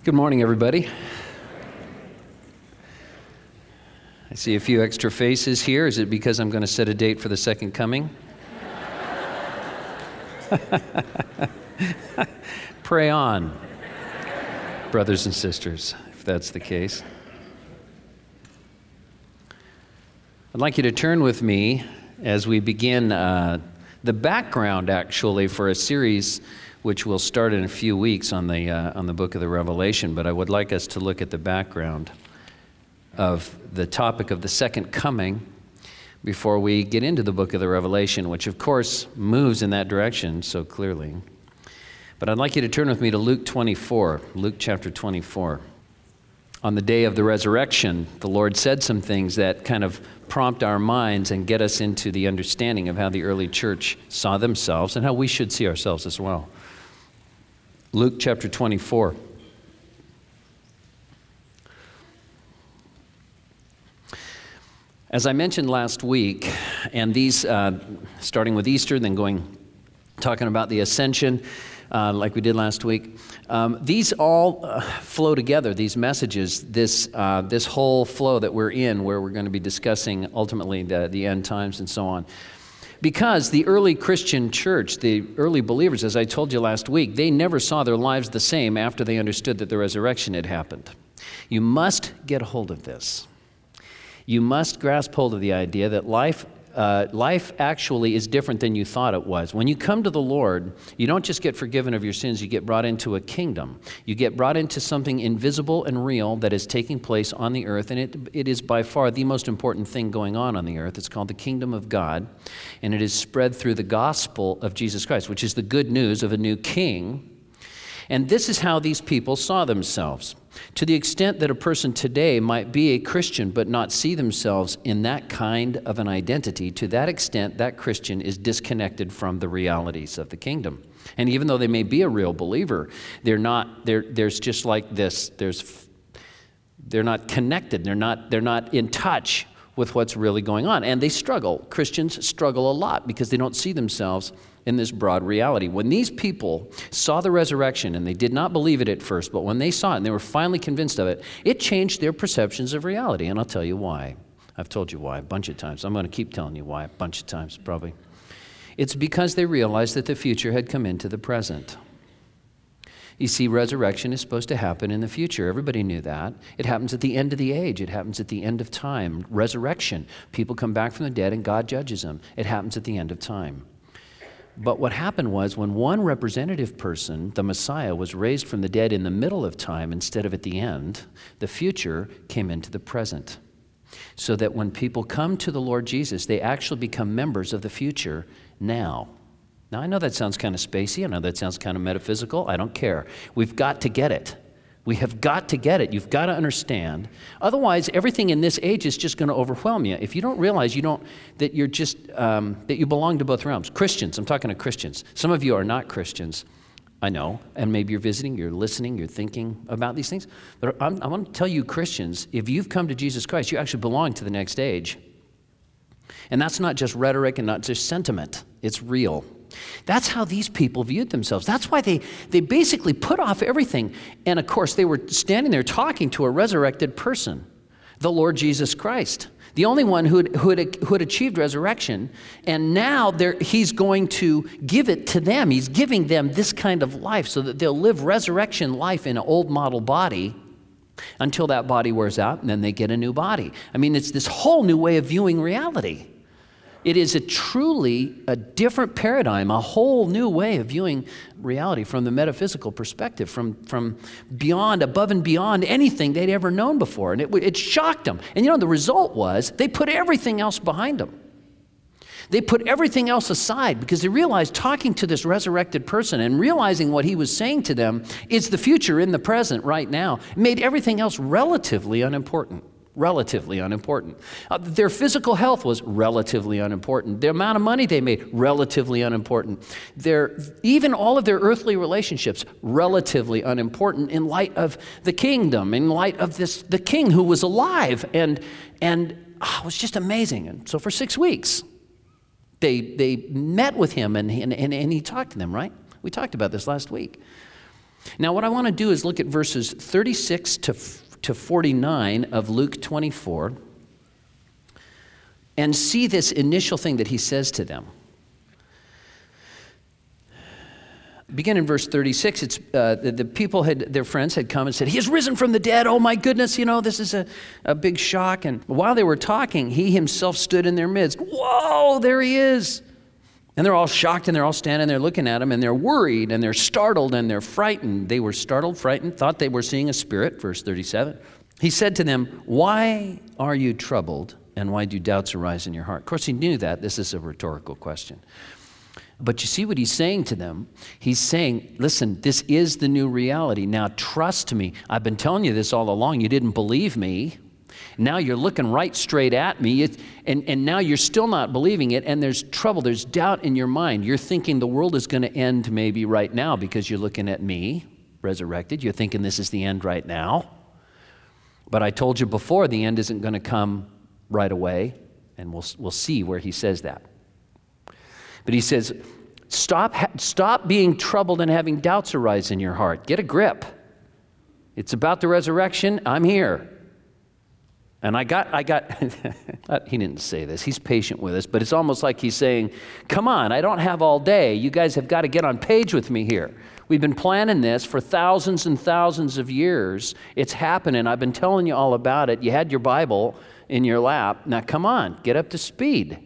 Good morning, everybody. I see a few extra faces here. Is it because I'm going to set a date for the second coming? Pray on, brothers and sisters, if that's the case. I'd like you to turn with me as we begin the background, actually, for a series which will start in a few weeks on the book of the Revelation, but I would like us to look at the background of the topic of the second coming before we get into the book of the Revelation, which of course moves in that direction so clearly. But I'd like you to turn with me to Luke 24, Luke chapter 24. On the day of the resurrection, the Lord said some things that kind of prompt our minds and get us into the understanding of how the early church saw themselves and how we should see ourselves as well. Luke chapter 24. As I mentioned last week, and these, starting with Easter, then talking about the ascension, like we did last week, these all flow together, these messages, this whole flow that we're in, where we're going to be discussing ultimately the end times and so on. Because the early Christian church, the early believers, as I told you last week, they never saw their lives the same after they understood that the resurrection had happened. You must get a hold of this. You must grasp hold of the idea that life actually is different than you thought it was. When you come to the Lord, you don't just get forgiven of your sins, you get brought into a kingdom. You get brought into something invisible and real that is taking place on the earth, and it is by far the most important thing going on the earth. It's called the kingdom of God, and it is spread through the gospel of Jesus Christ, which is the good news of a new king. And this is how these people saw themselves. To the extent that a person today might be a Christian but not see themselves in that kind of an identity, to that extent, that Christian is disconnected from the realities of the kingdom. And even though they may be a real believer, there's just like this, they're not connected, they're not in touch with what's really going on. And they struggle. Christians struggle a lot because they don't see themselves in this broad reality. When these people saw the resurrection, and they did not believe it at first, but when they saw it and they were finally convinced of it, it changed their perceptions of reality. And I'll tell you why. I've told you why a bunch of times. I'm going to keep telling you why a bunch of times, probably. It's because they realized that the future had come into the present. You see, resurrection is supposed to happen in the future. Everybody knew that. It happens at the end of the age. It happens at the end of time. Resurrection. People come back from the dead and God judges them. It happens at the end of time. But what happened was when one representative person, the Messiah, was raised from the dead in the middle of time instead of at the end, the future came into the present. So that when people come to the Lord Jesus, they actually become members of the future now. Now, I know that sounds kind of spacey. I know that sounds kind of metaphysical. I don't care. We've got to get it. We have got to get it. You've got to understand. Otherwise, everything in this age is just going to overwhelm you. If you don't realize that you're just that you belong to both realms. Christians, I'm talking to Christians. Some of you are not Christians, I know, and maybe you're visiting, you're listening, you're thinking about these things. But I want to tell you, Christians, if you've come to Jesus Christ, you actually belong to the next age. And that's not just rhetoric and not just sentiment. It's real. That's how these people viewed themselves. That's why they basically put off everything. And of course, they were standing there talking to a resurrected person, the Lord Jesus Christ, the only one who had achieved resurrection. And now he's going to give it to them. He's giving them this kind of life so that they'll live resurrection life in an old model body until that body wears out, and then they get a new body. I mean, it's this whole new way of viewing reality. It is truly a different paradigm, a whole new way of viewing reality from the metaphysical perspective, from beyond, above and beyond anything they'd ever known before. And it shocked them. And the result was they put everything else behind them. They put everything else aside because they realized talking to this resurrected person and realizing what he was saying to them is the future in the present right now, made everything else relatively unimportant. Relatively unimportant. Their physical health was relatively unimportant. The amount of money they made, relatively unimportant. Even all of their earthly relationships, relatively unimportant in light of the kingdom, in light of the king who was alive. And it was just amazing. And so for 6 weeks, they met with him and he talked to them, right? We talked about this last week. Now, what I want to do is look at verses 36 to 49 of Luke 24 and see this initial thing that he says to them. Begin in verse 36. It's the people their friends had come and said, "He has risen from the dead. Oh my goodness, this is a big shock." And while they were talking, he himself stood in their midst. Whoa, there he is. And they're all shocked, and they're all standing there looking at him, and they're worried, and they're startled, and they're frightened. They were startled, frightened, thought they were seeing a spirit, verse 37. He said to them, "Why are you troubled, and why do doubts arise in your heart?" Of course, he knew that. This is a rhetorical question. But you see what he's saying to them? He's saying, listen, this is the new reality. Now trust me. I've been telling you this all along. You didn't believe me. Now you're looking right straight at me, and now you're still not believing it, and there's trouble, there's doubt in your mind. You're thinking the world is going to end maybe right now because you're looking at me, resurrected. You're thinking this is the end right now. But I told you before, the end isn't going to come right away, and we'll see where he says that. But he says, stop being troubled and having doubts arise in your heart. Get a grip. It's about the resurrection. I'm here. And I got, he didn't say this. He's patient with us, but it's almost like he's saying, come on, I don't have all day. You guys have got to get on page with me here. We've been planning this for thousands and thousands of years. It's happening. I've been telling you all about it. You had your Bible in your lap. Now come on, get up to speed.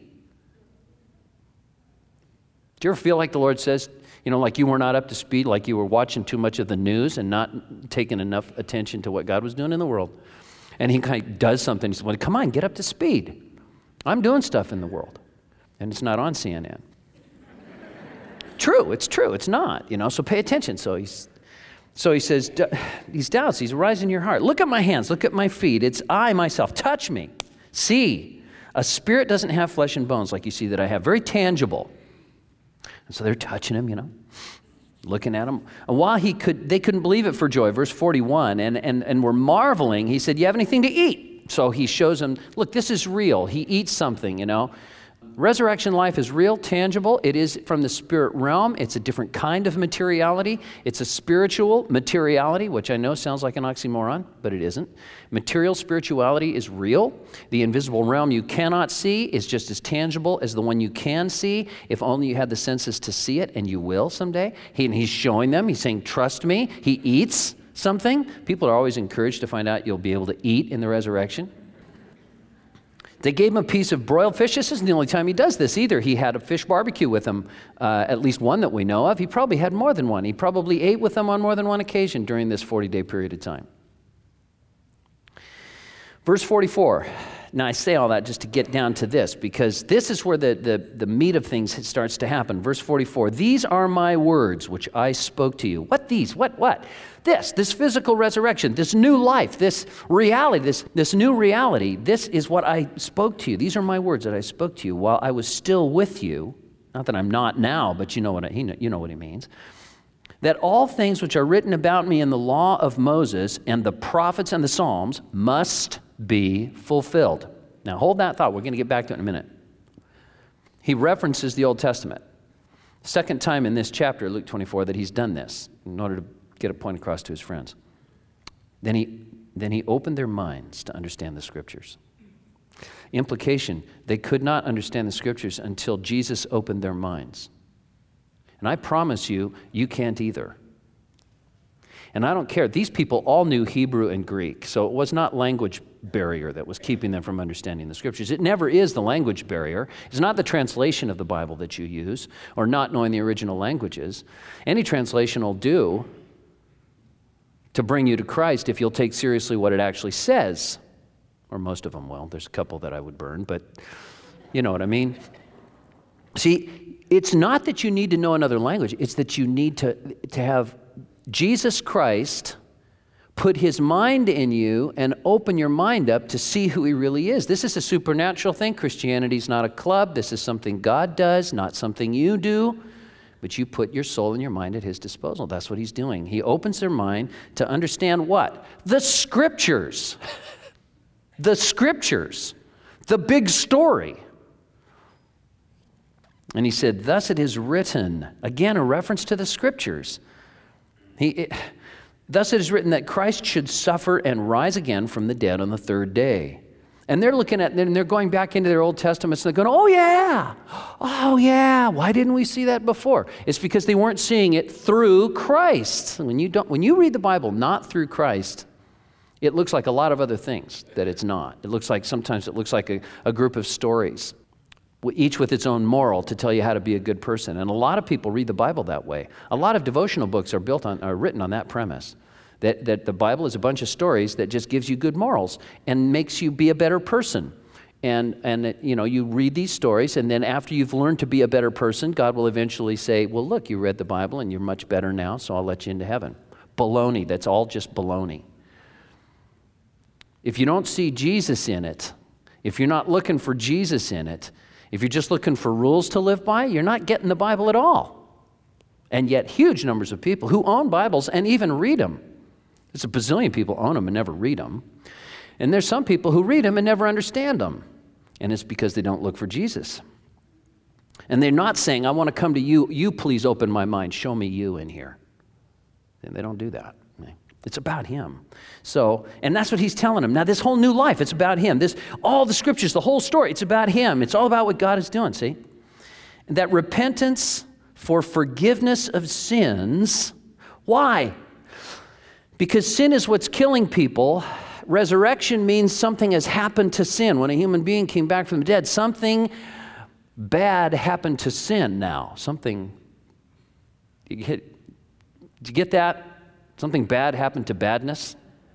Do you ever feel like the Lord says, like you were not up to speed, like you were watching too much of the news and not taking enough attention to what God was doing in the world? And he kind of does something. He says, well, come on, get up to speed. I'm doing stuff in the world. And it's not on CNN. True, it's true. It's not, so pay attention. So he says, these doubts, these arise in your heart. Look at my hands, look at my feet. It's I, myself. Touch me. See, a spirit doesn't have flesh and bones like you see that I have. Very tangible. And so they're touching him, looking at him. And while they couldn't believe it for joy, verse 41, and were marveling, he said, you have anything to eat? So he shows them, look, this is real. He eats something, Resurrection life is real, tangible. It is from the spirit realm. It's a different kind of materiality. It's a spiritual materiality, which I know sounds like an oxymoron, but it isn't. Material spirituality is real. The invisible realm you cannot see is just as tangible as the one you can see, if only you had the senses to see it, and you will someday. He's showing them. He's saying, trust me. He eats something. People are always encouraged to find out you'll be able to eat in the resurrection. They gave him a piece of broiled fish. This isn't the only time he does this either. He had a fish barbecue with them, at least one that we know of. He probably had more than one. He probably ate with them on more than one occasion during this 40-day period of time. Verse 44. Now, I say all that just to get down to this, because this is where the meat of things starts to happen. Verse 44, these are my words which I spoke to you. What these? What? This physical resurrection, this new life, this reality, this new reality, this is what I spoke to you. These are my words that I spoke to you while I was still with you. Not that I'm not now, but you know what he means. That all things which are written about me in the law of Moses and the prophets and the Psalms must be fulfilled. Now hold that thought. We're going to get back to it in a minute. He references the Old Testament. Second time in this chapter, Luke 24, that he's done this in order to get a point across to his friends. Then he opened their minds to understand the Scriptures. Implication, they could not understand the Scriptures until Jesus opened their minds. And I promise you, you can't either. And I don't care. These people all knew Hebrew and Greek, so it was not language barrier that was keeping them from understanding the Scriptures. It never is the language barrier. It's not the translation of the Bible that you use, or not knowing the original languages. Any translation will do to bring you to Christ if you'll take seriously what it actually says. Or most of them will. There's a couple that I would burn, but you know what I mean. See, it's not that you need to know another language. It's that you need to have Jesus Christ put his mind in you and open your mind up to see who he really is. This is a supernatural thing. Christianity is not a club. This is something God does, not something you do. But you put your soul and your mind at his disposal. That's what he's doing. He opens their mind to understand what? The Scriptures. The Scriptures. The big story. And he said, thus it is written. Again, a reference to the Scriptures. Thus it is written that Christ should suffer and rise again from the dead on the third day. And they're looking at, and they're going back into their Old Testaments, and they're going, oh yeah, why didn't we see that before? It's because they weren't seeing it through Christ. When you read the Bible not through Christ, it looks like a lot of other things that it's not. Sometimes it looks like a group of stories, each with its own moral to tell you how to be a good person. And a lot of people read the Bible that way. A lot of devotional books are written on that premise. That the Bible is a bunch of stories that just gives you good morals and makes you be a better person. And you read these stories, and then after you've learned to be a better person, God will eventually say, well, look, you read the Bible and you're much better now, so I'll let you into heaven. Baloney. That's all just baloney. If you don't see Jesus in it, if you're not looking for Jesus in it, if you're just looking for rules to live by, you're not getting the Bible at all. And yet huge numbers of people who own Bibles and even read them. There's a bazillion people own them and never read them. And there's some people who read them and never understand them. And it's because they don't look for Jesus. And they're not saying, I want to come to you. You please open my mind. Show me you in here. And they don't do that. It's about him. And that's what he's telling them. Now, this whole new life, it's about him. All the scriptures, the whole story, it's about him. It's all about what God is doing, see? And that repentance for forgiveness of sins. Why? Because sin is what's killing people. Resurrection means something has happened to sin. When a human being came back from the dead, something bad happened to sin now. Did you get that? Something bad happened to badness.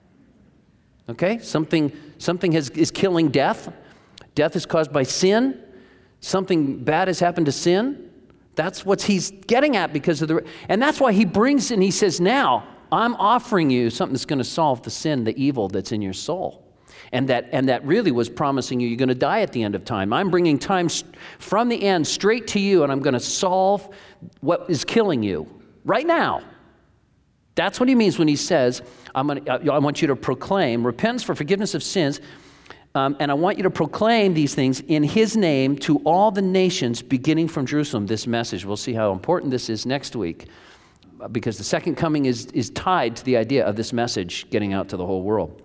Okay? Something is killing death. Death is caused by sin. Something bad has happened to sin. That's what he's getting at and that's why he brings and he says, now, I'm offering you something that's going to solve the sin, the evil that's in your soul. And that really was promising you're going to die at the end of time. I'm bringing time from the end straight to you, and I'm going to solve what is killing you right now. That's what he means when he says, I want you to proclaim repentance for forgiveness of sins, and I want you to proclaim these things in his name to all the nations, beginning from Jerusalem, this message. We'll see how important this is next week, because the second coming is tied to the idea of this message getting out to the whole world,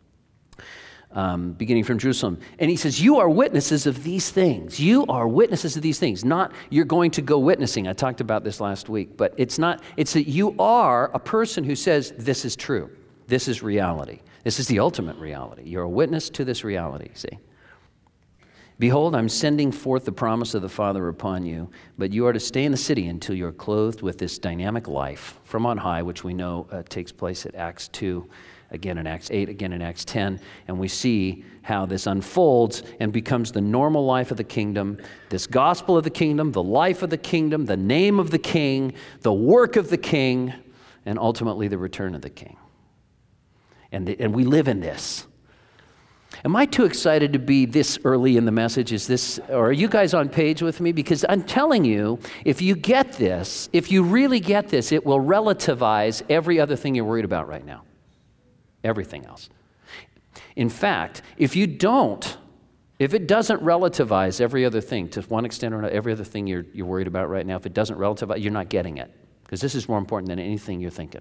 beginning from Jerusalem. And he says, you are witnesses of these things. You are witnesses of these things. Not you're going to go witnessing. I talked about this last week. But it's that you are a person who says, this is true. This is reality. This is the ultimate reality. You're a witness to this reality, see? Behold, I'm sending forth the promise of the Father upon you, but you are to stay in the city until you're clothed with this dynamic life from on high, which we know takes place at Acts 2, again in Acts 8, again in Acts 10, and we see how this unfolds and becomes the normal life of the kingdom, this gospel of the kingdom, the life of the kingdom, the name of the king, the work of the king, and ultimately the return of the king. And we live in this. Am I too excited to be this early in the message? Or are you guys on page with me? Because I'm telling you, if you get this, if you really get this, it will relativize every other thing you're worried about right now. Everything else. In fact, if it doesn't relativize every other thing to one extent or another, every other thing you're worried about right now, if it doesn't relativize, you're not getting it. Because this is more important than anything you're thinking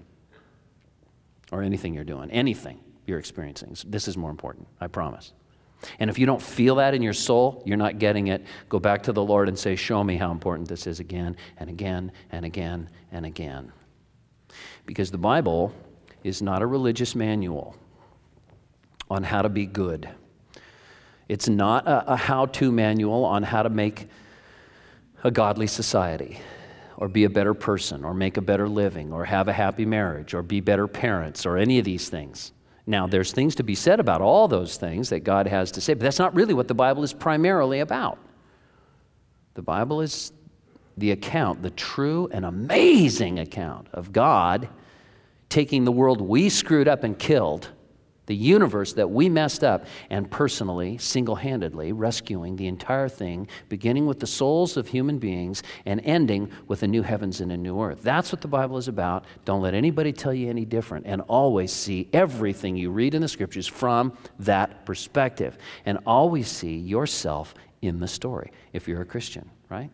or anything you're doing, anything you're experiencing. This is more important, I promise. And if you don't feel that in your soul, you're not getting it. Go back to the Lord and say, show me how important this is again and again and again and again. Because the Bible is not a religious manual on how to be good. It's not a how-to manual on how to make a godly society or be a better person or make a better living or have a happy marriage or be better parents or any of these things. Now, there's things to be said about all those things that God has to say, but that's not really what the Bible is primarily about. The Bible is the account, the true and amazing account of God taking the world we screwed up and killed, the universe that we messed up, and personally, single-handedly rescuing the entire thing, beginning with the souls of human beings and ending with a new heavens and a new earth. That's what the Bible is about. Don't let anybody tell you any different, and always see everything you read in the Scriptures from that perspective, and always see yourself in the story, if you're a Christian, right?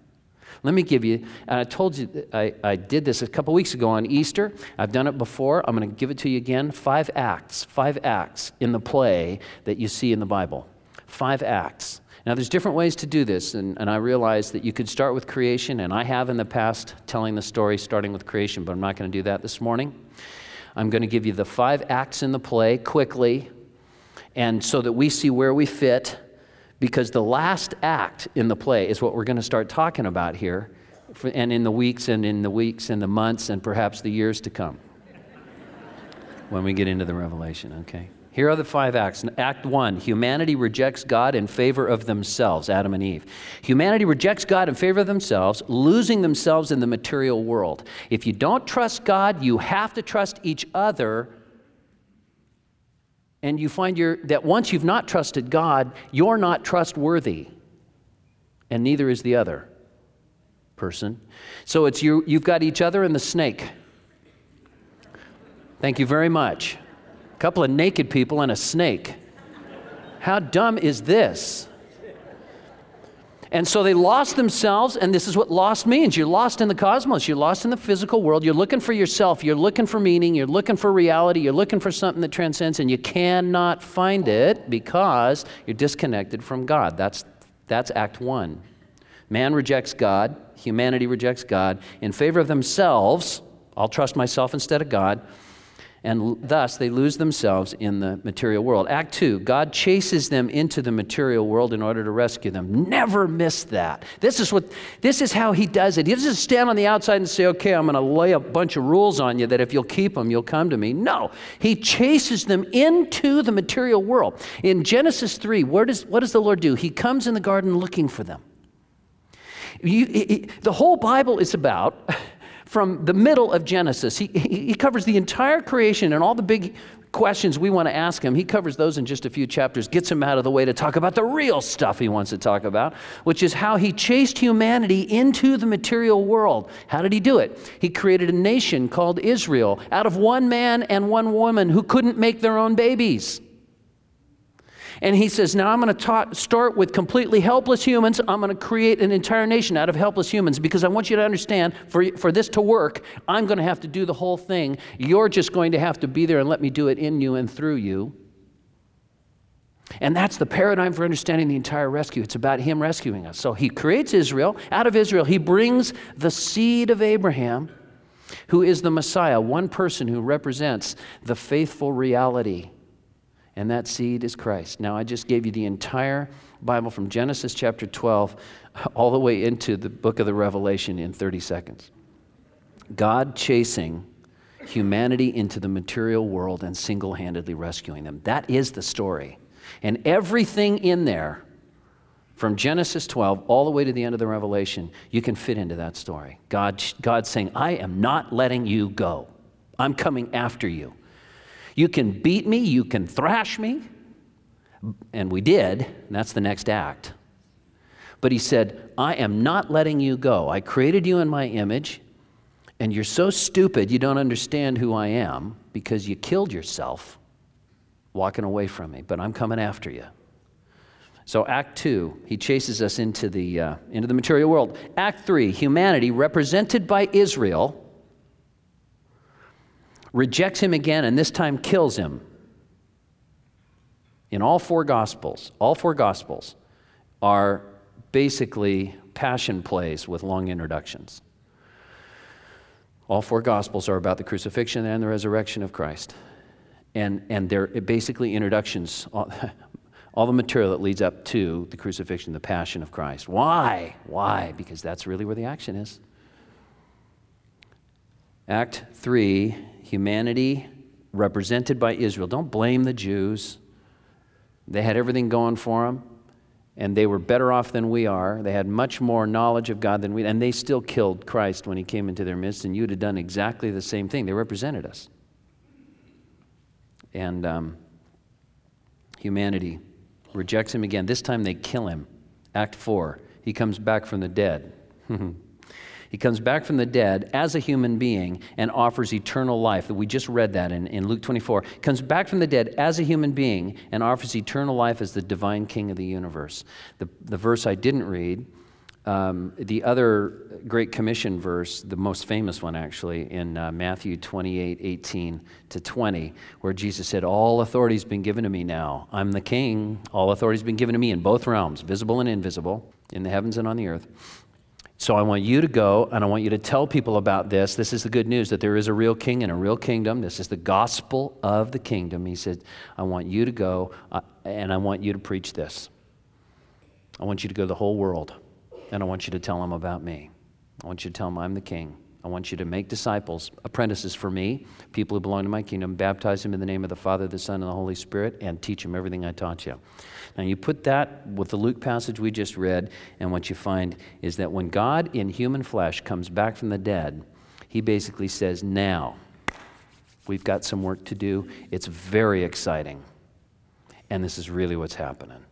Let me give you, and I told you, I did this a couple weeks ago on Easter. I've done it before. I'm going to give it to you again. 5 acts in the play that you see in the Bible. 5 acts. Now, there's different ways to do this, and I realize that you could start with creation, and I have in the past telling the story starting with creation, but I'm not going to do that this morning. I'm going to give you the 5 acts in the play quickly, and so that we see where we fit, because the last act in the play is what we're going to start talking about here, and in the weeks and the months and perhaps the years to come when we get into the Revelation, okay? Here are the 5 acts. Act 1, humanity rejects God in favor of themselves, Adam and Eve. Humanity rejects God in favor of themselves, losing themselves in the material world. If you don't trust God, you have to trust each other. And you find that once you've not trusted God, you're not trustworthy. And neither is the other person. So it's you've got each other and the snake. Thank you very much. A couple of naked people and a snake. How dumb is this? And so they lost themselves, and this is what lost means. You're lost in the cosmos. You're lost in the physical world. You're looking for yourself. You're looking for meaning. You're looking for reality. You're looking for something that transcends, and you cannot find it because you're disconnected from God. That's Act 1. Man rejects God. Humanity rejects God in favor of themselves. I'll trust myself instead of God. And thus, they lose themselves in the material world. Act 2, God chases them into the material world in order to rescue them. Never miss that. This is how he does it. He doesn't stand on the outside and say, okay, I'm going to lay a bunch of rules on you that if you'll keep them, you'll come to me. No, he chases them into the material world. In Genesis 3, what does the Lord do? He comes in the garden looking for them. The whole Bible is about... From the middle of Genesis, he covers the entire creation and all the big questions we want to ask him. He covers those in just a few chapters, gets him out of the way to talk about the real stuff he wants to talk about, which is how he chased humanity into the material world. How did he do it? He created a nation called Israel out of one man and one woman who couldn't make their own babies. And he says, now I'm going to start with completely helpless humans. I'm going to create an entire nation out of helpless humans because I want you to understand, for this to work, I'm going to have to do the whole thing. You're just going to have to be there and let me do it in you and through you. And that's the paradigm for understanding the entire rescue. It's about him rescuing us. So he creates Israel. Out of Israel, he brings the seed of Abraham, who is the Messiah, one person who represents the faithful reality. And that seed is Christ. Now, I just gave you the entire Bible from Genesis chapter 12 all the way into the book of the Revelation in 30 seconds. God chasing humanity into the material world and single-handedly rescuing them. That is the story. And everything in there, from Genesis 12 all the way to the end of the Revelation, you can fit into that story. God saying, I am not letting you go. I'm coming after you. You can beat me, you can thrash me, and we did, and that's the next act. But he said, I am not letting you go. I created you in my image, and you're so stupid you don't understand who I am because you killed yourself walking away from me, but I'm coming after you. So Act 2, he chases us into the material world. Act 3, humanity represented by Israel rejects him again, and this time kills him. In all four Gospels are basically passion plays with long introductions. All four Gospels are about the crucifixion and the resurrection of Christ. And they're basically introductions, all the material that leads up to the crucifixion, the passion of Christ. Why? Why? Because that's really where the action is. Act 3, humanity represented by Israel. Don't blame the Jews. They had everything going for them, and they were better off than we are. They had much more knowledge of God than we, and they still killed Christ when he came into their midst, and you'd have done exactly the same thing. They represented us. And humanity rejects him again. This time they kill him. Act 4, he comes back from the dead. He comes back from the dead as a human being and offers eternal life. We just read that in Luke 24. Comes back from the dead as a human being and offers eternal life as the divine king of the universe. The verse I didn't read The other Great Commission verse, the most famous one actually, in Matthew 28:18-20, where Jesus said, all authority has been given to me now. I'm the king. All authority has been given to me in both realms, visible and invisible, in the heavens and on the earth. So I want you to go, and I want you to tell people about this. This is the good news, that there is a real king and a real kingdom. This is the gospel of the kingdom. He said, I want you to go, and I want you to preach this. I want you to go to the whole world, and I want you to tell them about me. I want you to tell them I'm the king. I want you to make disciples, apprentices for me, people who belong to my kingdom, baptize them in the name of the Father, the Son, and the Holy Spirit, and teach them everything I taught you. Now you put that with the Luke passage we just read, and what you find is that when God in human flesh comes back from the dead, he basically says, now, we've got some work to do. It's very exciting. And this is really what's happening.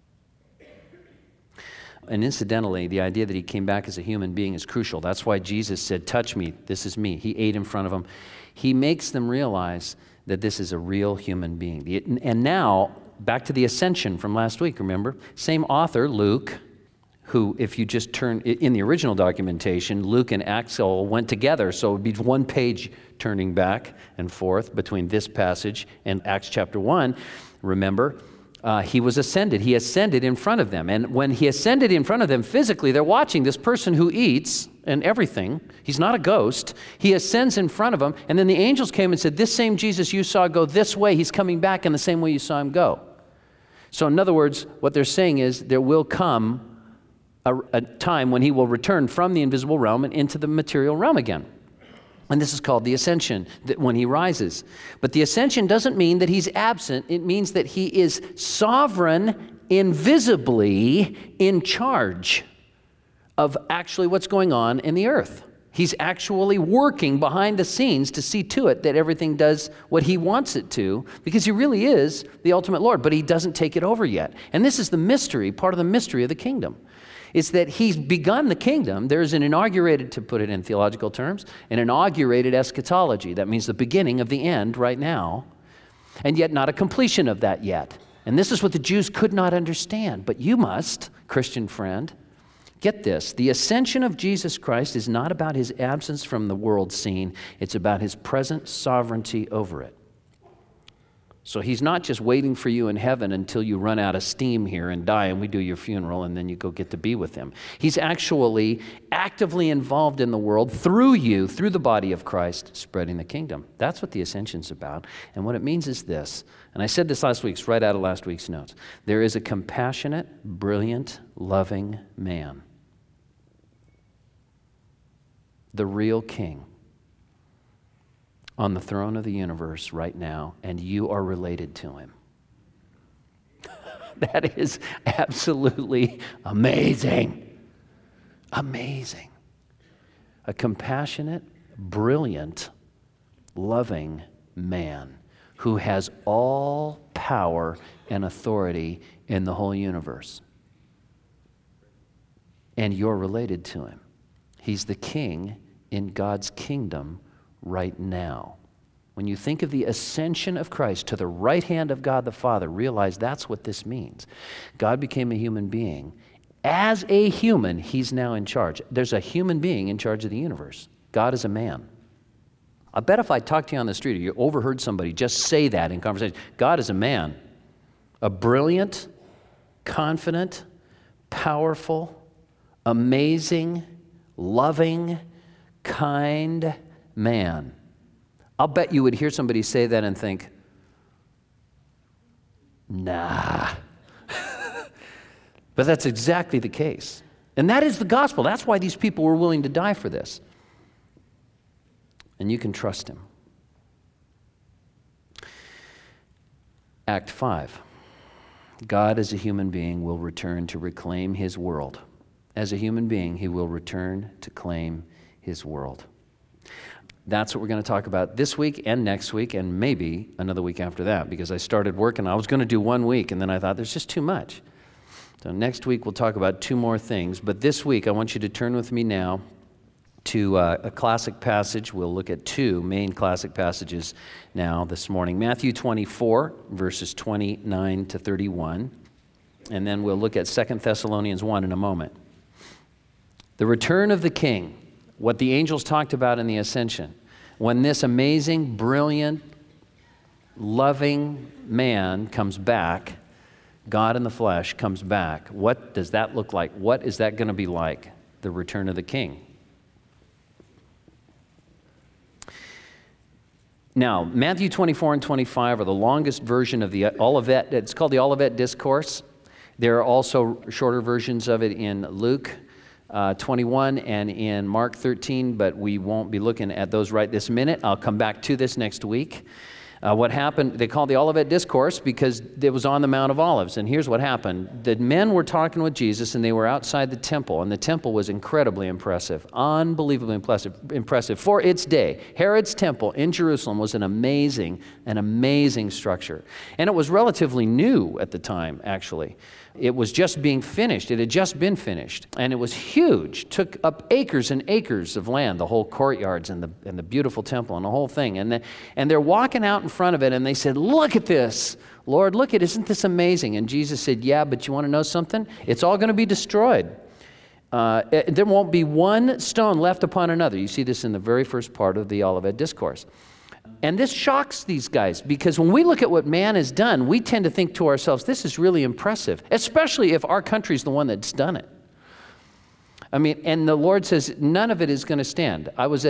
And incidentally, the idea that he came back as a human being is crucial. That's why Jesus said, touch me, this is me. He ate in front of them. He makes them realize that this is a real human being. And now, back to the ascension from last week, remember? Same author, Luke, who, if you just turn, in the original documentation, Luke and Axel went together, so it would be one page turning back and forth between this passage and Acts chapter 1. Remember? He was ascended. He ascended in front of them. And when he ascended in front of them physically, they're watching this person who eats and everything. He's not a ghost. He ascends in front of them. And then the angels came and said, this same Jesus you saw go this way, he's coming back in the same way you saw him go. So in other words, what they're saying is there will come a time when he will return from the invisible realm and into the material realm again. And this is called the ascension, that when he rises. But the ascension doesn't mean that he's absent. It means that he is sovereign, invisibly in charge of actually what's going on in the earth. He's actually working behind the scenes to see to it that everything does what he wants it to, because he really is the ultimate Lord, but he doesn't take it over yet. And this is the mystery, part of the mystery of the kingdom. It's that he's begun the kingdom. There's an inaugurated, to put it in theological terms, an inaugurated eschatology. That means the beginning of the end right now, and yet not a completion of that yet. And this is what the Jews could not understand. But you must, Christian friend, get this. The ascension of Jesus Christ is not about his absence from the world scene. It's about his present sovereignty over it. So he's not just waiting for you in heaven until you run out of steam here and die and we do your funeral and then you go get to be with him. He's actually actively involved in the world through you, through the body of Christ, spreading the kingdom. That's what the ascension's about. And what it means is this, and I said this last week, it's right out of last week's notes. There is a compassionate, brilliant, loving man. The real king on the throne of the universe right now, and you are related to him. That is absolutely amazing. Amazing. A compassionate, brilliant, loving man who has all power and authority in the whole universe. And you're related to him. He's the king in God's kingdom right now. When you think of the ascension of Christ to the right hand of God the Father, realize that's what this means. God became a human being. As a human, he's now in charge. There's a human being in charge of the universe. God is a man. I bet if I talked to you on the street or you overheard somebody just say that in conversation, God is a man. A brilliant, confident, powerful, amazing, loving, kind man. I'll bet you would hear somebody say that and think, nah. But that's exactly the case. And that is the gospel. That's why these people were willing to die for this. And you can trust him. Act 5. God as a human being will return to reclaim his world. As a human being, he will return to claim his world. That's what we're going to talk about this week and next week and maybe another week after that, because I started working. I was going to do 1 week and then I thought there's just too much. So next week we'll talk about 2 more things. But this week I want you to turn with me now to a classic passage. We'll look at 2 main classic passages now this morning. Matthew 24, verses 29 to 31. And then we'll look at 2 Thessalonians 1 in a moment. The return of the King, what the angels talked about in the ascension. When this amazing, brilliant, loving man comes back, God in the flesh comes back, what does that look like? What is that going to be like? The return of the King. Now, Matthew 24 and 25 are the longest version of the Olivet. It's called the Olivet Discourse. There are also shorter versions of it in Luke 21 and in Mark 13, but we won't be looking at those right this minute. I'll come back to this next week. What happened, they called the Olivet Discourse because it was on the Mount of Olives. And here's what happened. The men were talking with Jesus, and they were outside the temple. And the temple was incredibly impressive, unbelievably impressive for its day. Herod's temple in Jerusalem was an amazing structure. And it was relatively new at the time, actually. It was just being finished. It had just been finished. And it was huge. Took up acres and acres of land, the whole courtyards and the beautiful temple and the whole thing. And they're walking out in front of it, and they said, "Look at this. Lord, look at, isn't this amazing?" And Jesus said, "Yeah, but you want to know something? It's all going to be destroyed. There won't be one stone left upon another." You see this in the very first part of the Olivet Discourse. And this shocks these guys, because when we look at what man has done, we tend to think to ourselves, this is really impressive, especially if our country's the one that's done it. I mean, and the Lord says none of it is going to stand. I was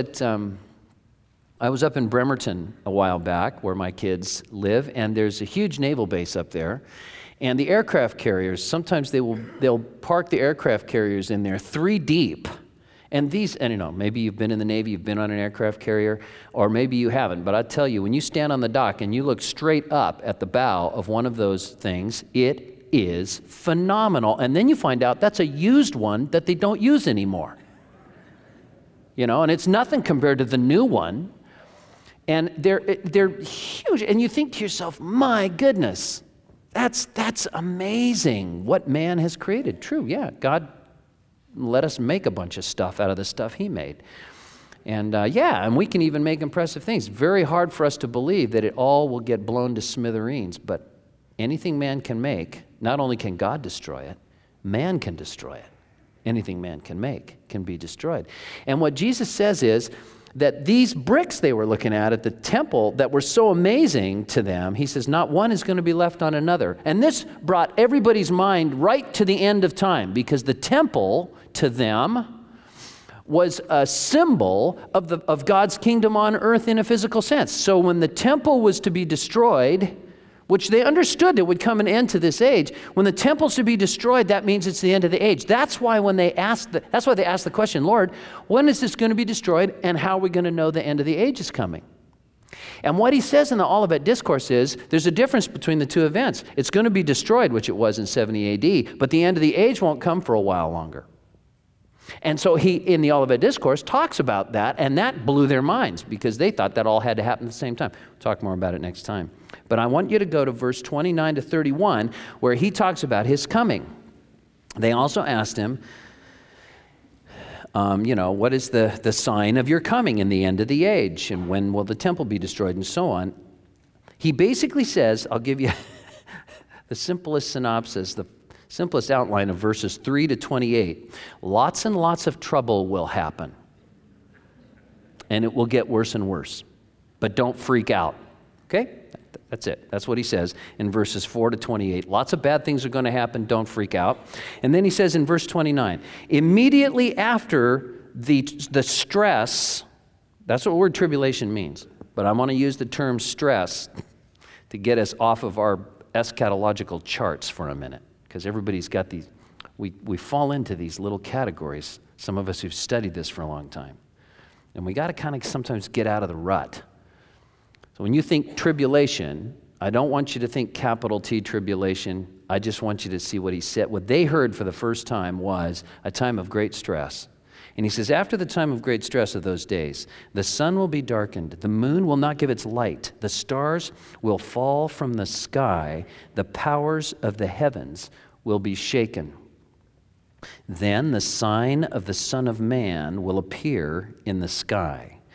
up in Bremerton a while back, where my kids live, and there's a huge naval base up there. And the aircraft carriers, sometimes they'll park the aircraft carriers in there 3 deep. And these, and you know, maybe you've been in the Navy, you've been on an aircraft carrier, or maybe you haven't. But I tell you, when you stand on the dock and you look straight up at the bow of one of those things, it is phenomenal. And then you find out that's a used one that they don't use anymore. You know, and it's nothing compared to the new one. And they're huge. And you think to yourself, my goodness, that's amazing what man has created. True, yeah, God let us make a bunch of stuff out of the stuff he made. And and we can even make impressive things. Very hard for us to believe that it all will get blown to smithereens, but anything man can make, not only can God destroy it, man can destroy it. Anything man can make can be destroyed. And what Jesus says is that these bricks they were looking at the temple that were so amazing to them, he says, not one is going to be left on another. And this brought everybody's mind right to the end of time, because the temple to them was a symbol of God's kingdom on earth in a physical sense. So when the temple was to be destroyed, which they understood there would come an end to this age, when the temple's to be destroyed, that means it's the end of the age. That's why they asked the question, Lord, when is this going to be destroyed, and how are we going to know the end of the age is coming? And what he says in the Olivet Discourse is, there's a difference between the two events. It's going to be destroyed, which it was in 70 AD, but the end of the age won't come for a while longer. And so he, in the Olivet Discourse, talks about that, and that blew their minds, because they thought that all had to happen at the same time. We'll talk more about it next time. But I want you to go to verse 29 to 31, where he talks about his coming. They also asked him, what is the sign of your coming in the end of the age? And when will the temple be destroyed, and so on? He basically says, I'll give you the simplest synopsis, the simplest outline of verses 3 to 28. Lots and lots of trouble will happen. And it will get worse and worse. But don't freak out. Okay? That's it. That's what he says in verses 4 to 28. Lots of bad things are going to happen. Don't freak out. And then he says in verse 29, immediately after the stress, that's what the word tribulation means. But I want to use the term stress to get us off of our eschatological charts for a minute. Because everybody's got these, we fall into these little categories, some of us who've studied this for a long time. And we got to kind of sometimes get out of the rut. So when you think tribulation, I don't want you to think capital T tribulation. I just want you to see what he said. What they heard for the first time was a time of great stress. And he says, after the time of great stress of those days, the sun will be darkened, the moon will not give its light, the stars will fall from the sky, the powers of the heavens will be shaken. Then the sign of the Son of Man will appear in the sky.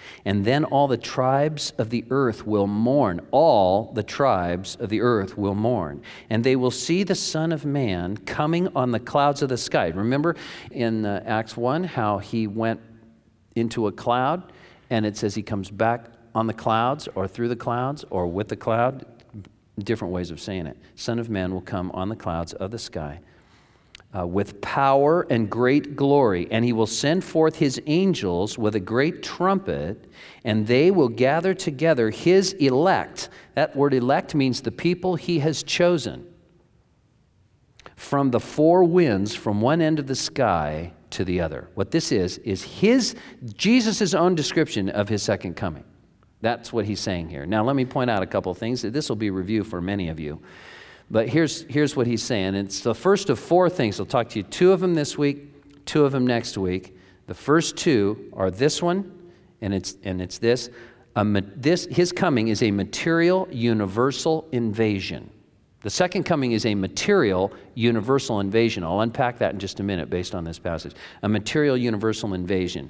And then all the tribes of the earth will mourn. All the tribes of the earth will mourn. And they will see the Son of Man coming on the clouds of the sky. Remember in Acts 1 how he went into a cloud, and it says he comes back on the clouds or through the clouds or with the cloud. Different ways of saying it. Son of Man will come on the clouds of the sky with power and great glory, and he will send forth his angels with a great trumpet, and they will gather together his elect. That word elect means the people he has chosen from the four winds, from one end of the sky to the other. What this is Jesus' own description of his second coming. That's what he's saying here. Now, let me point out a couple of things. This will be review for many of you. But here's what he's saying. It's the first of four things. I'll talk to you two of them this week, two of them next week. The first two are this one, and it's this. His coming is a material universal invasion. The second coming is a material universal invasion. I'll unpack that in just a minute based on this passage. A material universal invasion.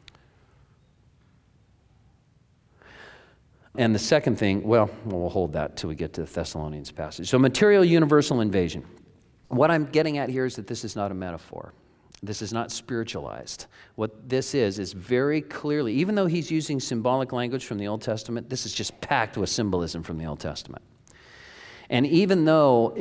And the second thing, well, we'll hold that till we get to the Thessalonians passage. So material universal invasion. What I'm getting at here is that this is not a metaphor. This is not spiritualized. What this is very clearly, even though he's using symbolic language from the Old Testament, this is just packed with symbolism from the Old Testament. And even though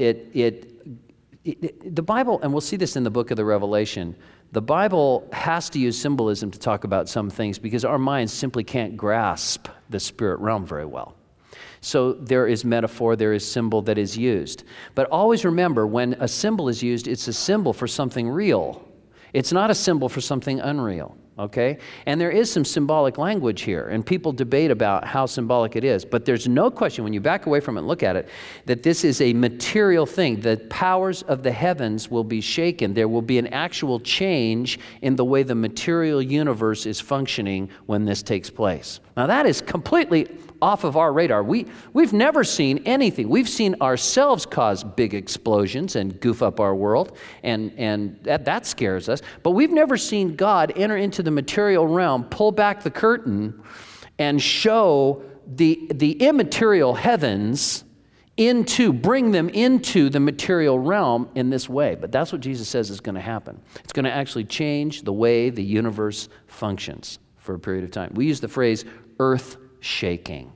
the Bible, and we'll see this in the book of the Revelation, the Bible has to use symbolism to talk about some things because our minds simply can't grasp the spirit realm very well. So there is metaphor, there is symbol that is used. But always remember, when a symbol is used, it's a symbol for something real. It's not a symbol for something unreal, okay? And there is some symbolic language here, and people debate about how symbolic it is. But there's no question, when you back away from it and look at it, that this is a material thing. The powers of the heavens will be shaken. There will be an actual change in the way the material universe is functioning when this takes place. Now that is completely off of our radar. We've never seen anything. We've seen ourselves cause big explosions and goof up our world, and that scares us. But we've never seen God enter into the material realm, pull back the curtain, and show the immaterial heavens bring them into the material realm in this way. But that's what Jesus says is going to happen. It's going to actually change the way the universe functions for a period of time. We use the phrase earth shaking.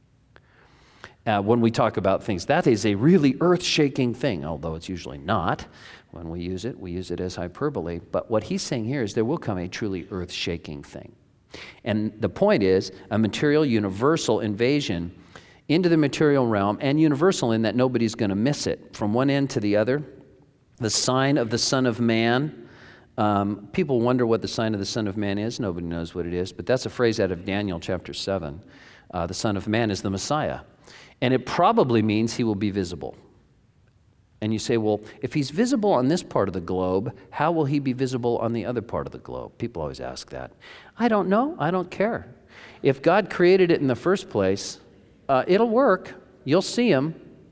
When we talk about things, that is a really earth-shaking thing, although it's usually not. When we use it as hyperbole. But what he's saying here is there will come a truly earth-shaking thing. And the point is a material universal invasion into the material realm, and universal in that nobody's going to miss it. From one end to the other, the sign of the Son of Man. People wonder what the sign of the Son of Man is. Nobody knows what it is, but that's a phrase out of Daniel chapter 7. The Son of Man is the Messiah. And it probably means he will be visible. And you say, well, if he's visible on this part of the globe, how will he be visible on the other part of the globe? People always ask that. I don't know. I don't care. If God created it in the first place, it'll work. You'll see him.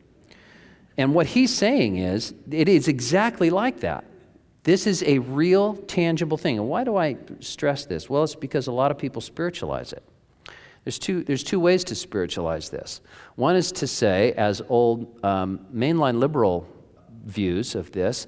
And what he's saying is, it is exactly like that. This is a real, tangible thing. And why do I stress this? Well, it's because a lot of people spiritualize it. There's two ways to spiritualize this. One is to say, as old mainline liberal views of this,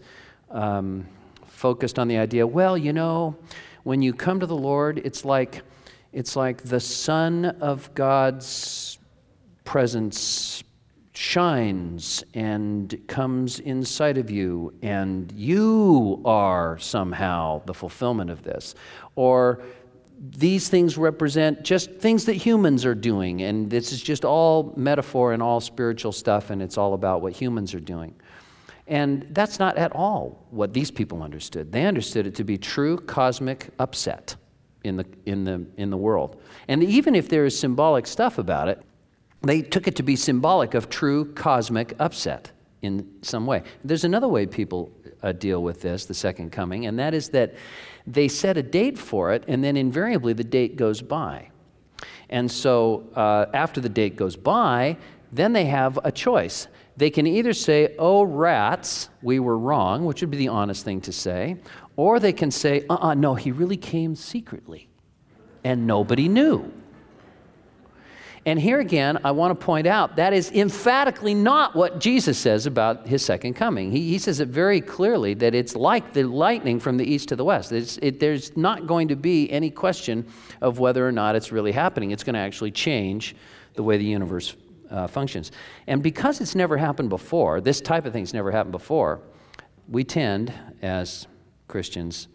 focused on the idea, well, you know, when you come to the Lord, it's like the sun of God's presence shines and comes inside of you, and you are somehow the fulfillment of this. Or these things represent just things that humans are doing, and this is just all metaphor and all spiritual stuff, and it's all about what humans are doing. And that's not at all what these people understood. They understood it to be true cosmic upset in the world. And even if there is symbolic stuff about it, they took it to be symbolic of true cosmic upset in some way. There's another way people deal with this, the second coming, and that is that they set a date for it, and then invariably the date goes by. And so after the date goes by, then they have a choice. They can either say, oh, rats, we were wrong, which would be the honest thing to say, or they can say, no, he really came secretly, and nobody knew. And here again, I want to point out that is emphatically not what Jesus says about his second coming. He says it very clearly that it's like the lightning from the east to the west. There's not going to be any question of whether or not it's really happening. It's going to actually change the way the universe functions. And because it's never happened before, this type of thing's never happened before, we tend, as Christians,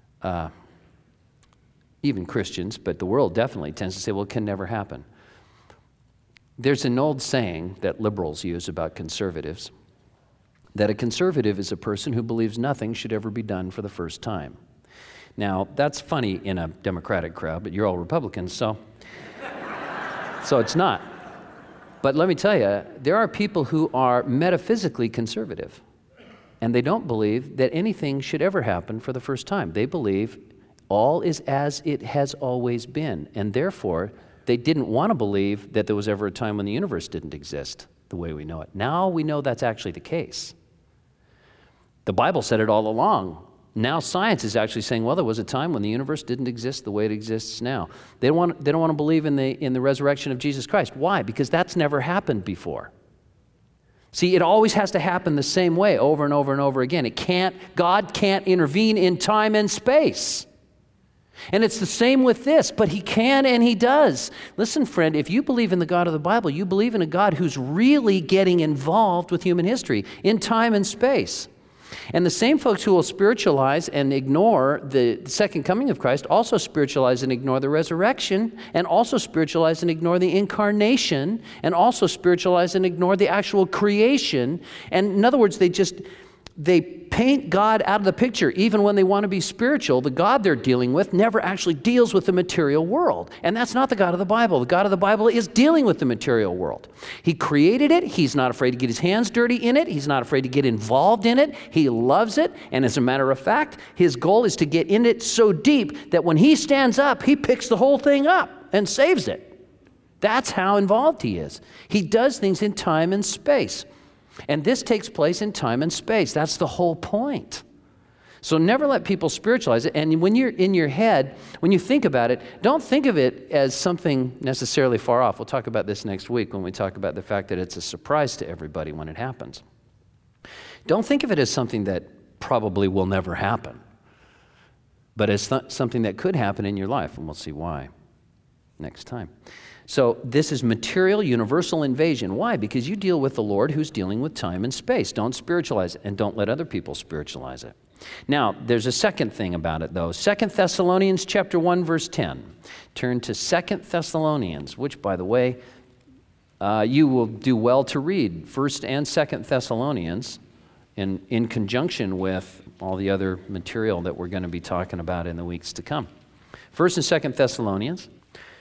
even Christians, but the world definitely tends to say, well, it can never happen. There's an old saying that liberals use about conservatives, that a conservative is a person who believes nothing should ever be done for the first time. Now, that's funny in a Democratic crowd, but you're all Republicans, so it's not. But let me tell you, there are people who are metaphysically conservative, and they don't believe that anything should ever happen for the first time. They believe all is as it has always been, and therefore, they didn't want to believe that there was ever a time when the universe didn't exist the way we know it. Now we know that's actually the case. The Bible said it all along. Now science is actually saying, well, there was a time when the universe didn't exist the way it exists now. They don't want to believe in the resurrection of Jesus Christ. Why? Because that's never happened before. See, it always has to happen the same way over and over and over again. God can't intervene in time and space. And it's the same with this, but he can and he does. Listen, friend, if you believe in the God of the Bible, you believe in a God who's really getting involved with human history in time and space. And the same folks who will spiritualize and ignore the second coming of Christ also spiritualize and ignore the resurrection, and also spiritualize and ignore the incarnation, and also spiritualize and ignore the actual creation. And in other words, they paint God out of the picture. Even when they want to be spiritual, the God they're dealing with never actually deals with the material world. And that's not the God of the Bible. The God of the Bible is dealing with the material world. He created it. He's not afraid to get his hands dirty in it. He's not afraid to get involved in it. He loves it. And as a matter of fact, his goal is to get in it so deep that when he stands up, he picks the whole thing up and saves it. That's how involved he is. He does things in time and space. And this takes place in time and space. That's the whole point. So never let people spiritualize it. And when you're in your head, when you think about it, don't think of it as something necessarily far off. We'll talk about this next week when we talk about the fact that it's a surprise to everybody when it happens. Don't think of it as something that probably will never happen, but as something that could happen in your life, and we'll see why next time. So this is material universal invasion. Why? Because you deal with the Lord who's dealing with time and space. Don't spiritualize it, and don't let other people spiritualize it. Now, there's a second thing about it, though. 2 Thessalonians chapter 1, verse 10. Turn to 2 Thessalonians, which, by the way, you will do well to read 1 and 2 Thessalonians in conjunction with all the other material that we're going to be talking about in the weeks to come. 1 and 2 Thessalonians.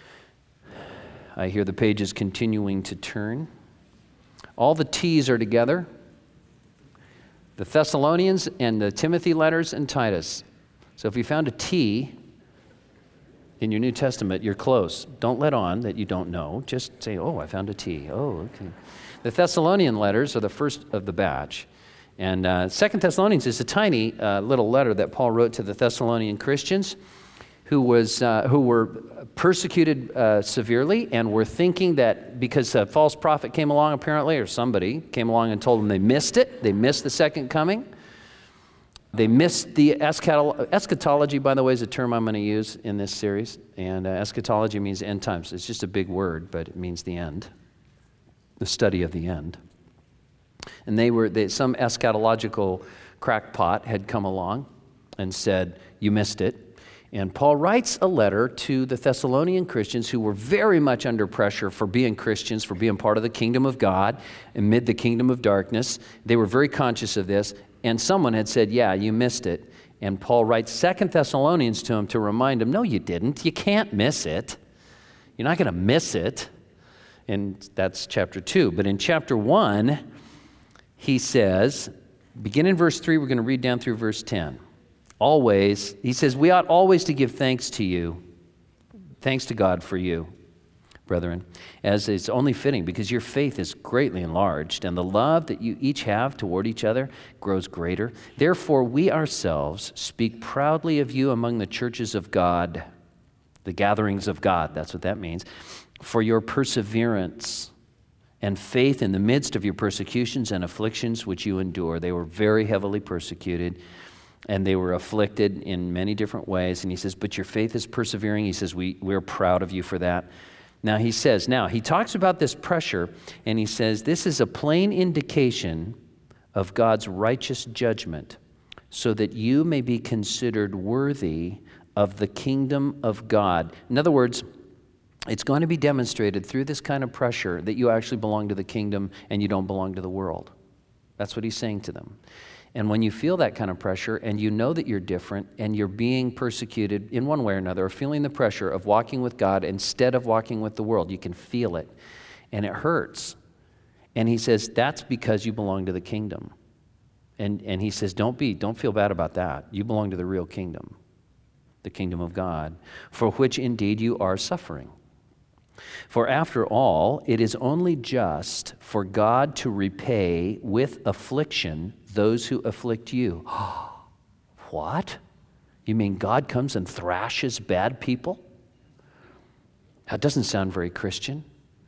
I hear the pages continuing to turn. All the T's are together. The Thessalonians and the Timothy letters and Titus. So if you found a T in your New Testament, you're close. Don't let on that you don't know. Just say, oh, I found a T. Oh, okay. The Thessalonian letters are the first of the batch. And 2 Thessalonians is a tiny little letter that Paul wrote to the Thessalonian Christians who were persecuted severely and were thinking that because a false prophet came along apparently, or somebody came along and told them they missed it, they missed the second coming, they missed the eschatology, by the way, is a term I'm going to use in this series, and eschatology means end times. It's just a big word, but it means the end, the study of the end. And some eschatological crackpot had come along and said, you missed it. And Paul writes a letter to the Thessalonian Christians who were very much under pressure for being Christians, for being part of the kingdom of God amid the kingdom of darkness. They were very conscious of this. And someone had said, yeah, you missed it. And Paul writes 2 Thessalonians to him to remind him, no, you didn't. You can't miss it. You're not going to miss it. And that's chapter 2. But in chapter 1, he says, begin in verse 3, we're going to read down through verse 10. Always, he says, we ought always to give thanks to you, thanks to God for you, brethren, as it's only fitting, because your faith is greatly enlarged, and the love that you each have toward each other grows greater. Therefore, we ourselves speak proudly of you among the churches of God, the gatherings of God, that's what that means, for your perseverance and faith in the midst of your persecutions and afflictions which you endure. They were very heavily persecuted, and they were afflicted in many different ways. And he says, but your faith is persevering. He says, we're proud of you for that. Now he talks about this pressure, and he says, this is a plain indication of God's righteous judgment, so that you may be considered worthy of the kingdom of God. In other words, it's going to be demonstrated through this kind of pressure that you actually belong to the kingdom and you don't belong to the world. That's what he's saying to them. And when you feel that kind of pressure and you know that you're different and you're being persecuted in one way or another, or feeling the pressure of walking with God instead of walking with the world, you can feel it and it hurts. And he says, that's because you belong to the kingdom. And he says, don't feel bad about that. You belong to the real kingdom, the kingdom of God, for which indeed you are suffering. For after all, it is only just for God to repay with affliction those who afflict you. What? You mean God comes and thrashes bad people? That doesn't sound very Christian.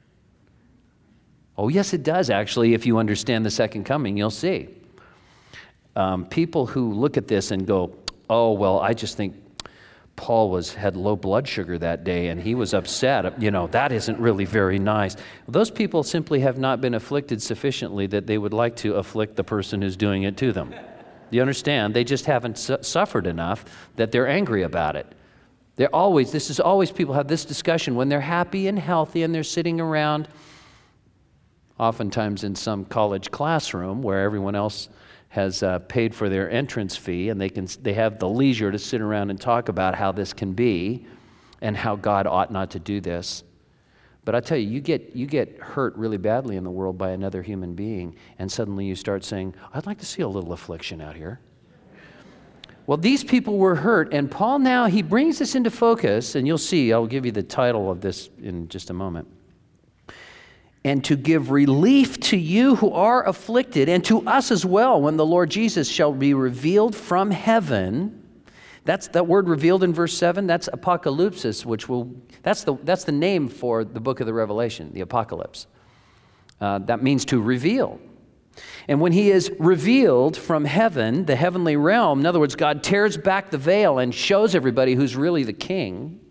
Oh, yes, it does, actually. If you understand the second coming, you'll see. People who look at this and go, oh, well, I just think Paul had low blood sugar that day and he was upset. That isn't really very nice. Those people simply have not been afflicted sufficiently that they would like to afflict the person who's doing it to them. You understand? They just haven't suffered enough that they're angry about it. People have this discussion when they're happy and healthy and they're sitting around, oftentimes in some college classroom where everyone else has paid for their entrance fee, and they have the leisure to sit around and talk about how this can be and how God ought not to do this. But I tell you, you get hurt really badly in the world by another human being, and suddenly you start saying, I'd like to see a little affliction out here. Well, these people were hurt, and Paul now, he brings this into focus, and you'll see, I'll give you the title of this in just a moment. And to give relief to you who are afflicted, and to us as well, when the Lord Jesus shall be revealed from heaven. That's that word revealed in verse 7. That's apocalypsis, that's the name for the book of the Revelation, the apocalypse. That means to reveal. And when he is revealed from heaven, the heavenly realm, in other words, God tears back the veil and shows everybody who's really the king.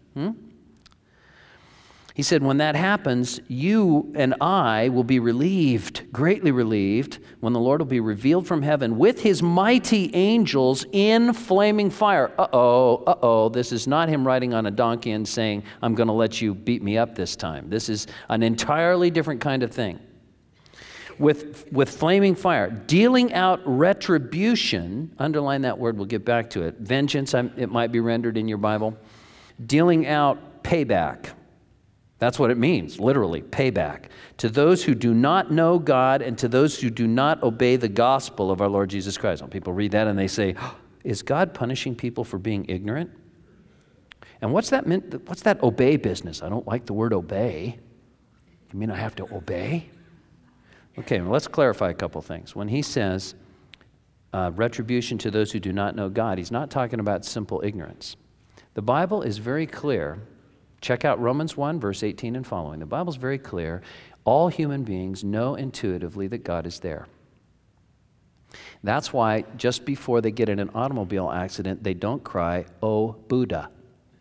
He said, when that happens, you and I will be relieved, greatly relieved, when the Lord will be revealed from heaven with his mighty angels in flaming fire. This is not him riding on a donkey and saying, I'm going to let you beat me up this time. This is an entirely different kind of thing. With flaming fire, dealing out retribution, underline that word, we'll get back to it. Vengeance, it might be rendered in your Bible. Dealing out payback. That's what it means, literally, payback. To those who do not know God and to those who do not obey the gospel of our Lord Jesus Christ. When people read that and they say, is God punishing people for being ignorant? And what's that obey business? I don't like the word obey. You mean I have to obey? Okay, well, let's clarify a couple things. When he says retribution to those who do not know God, he's not talking about simple ignorance. The Bible is very clear. Check out Romans 1, verse 18 and following. The Bible's very clear. All human beings know intuitively that God is there. That's why just before they get in an automobile accident, they don't cry, "Oh, Buddha."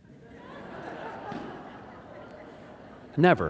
Never.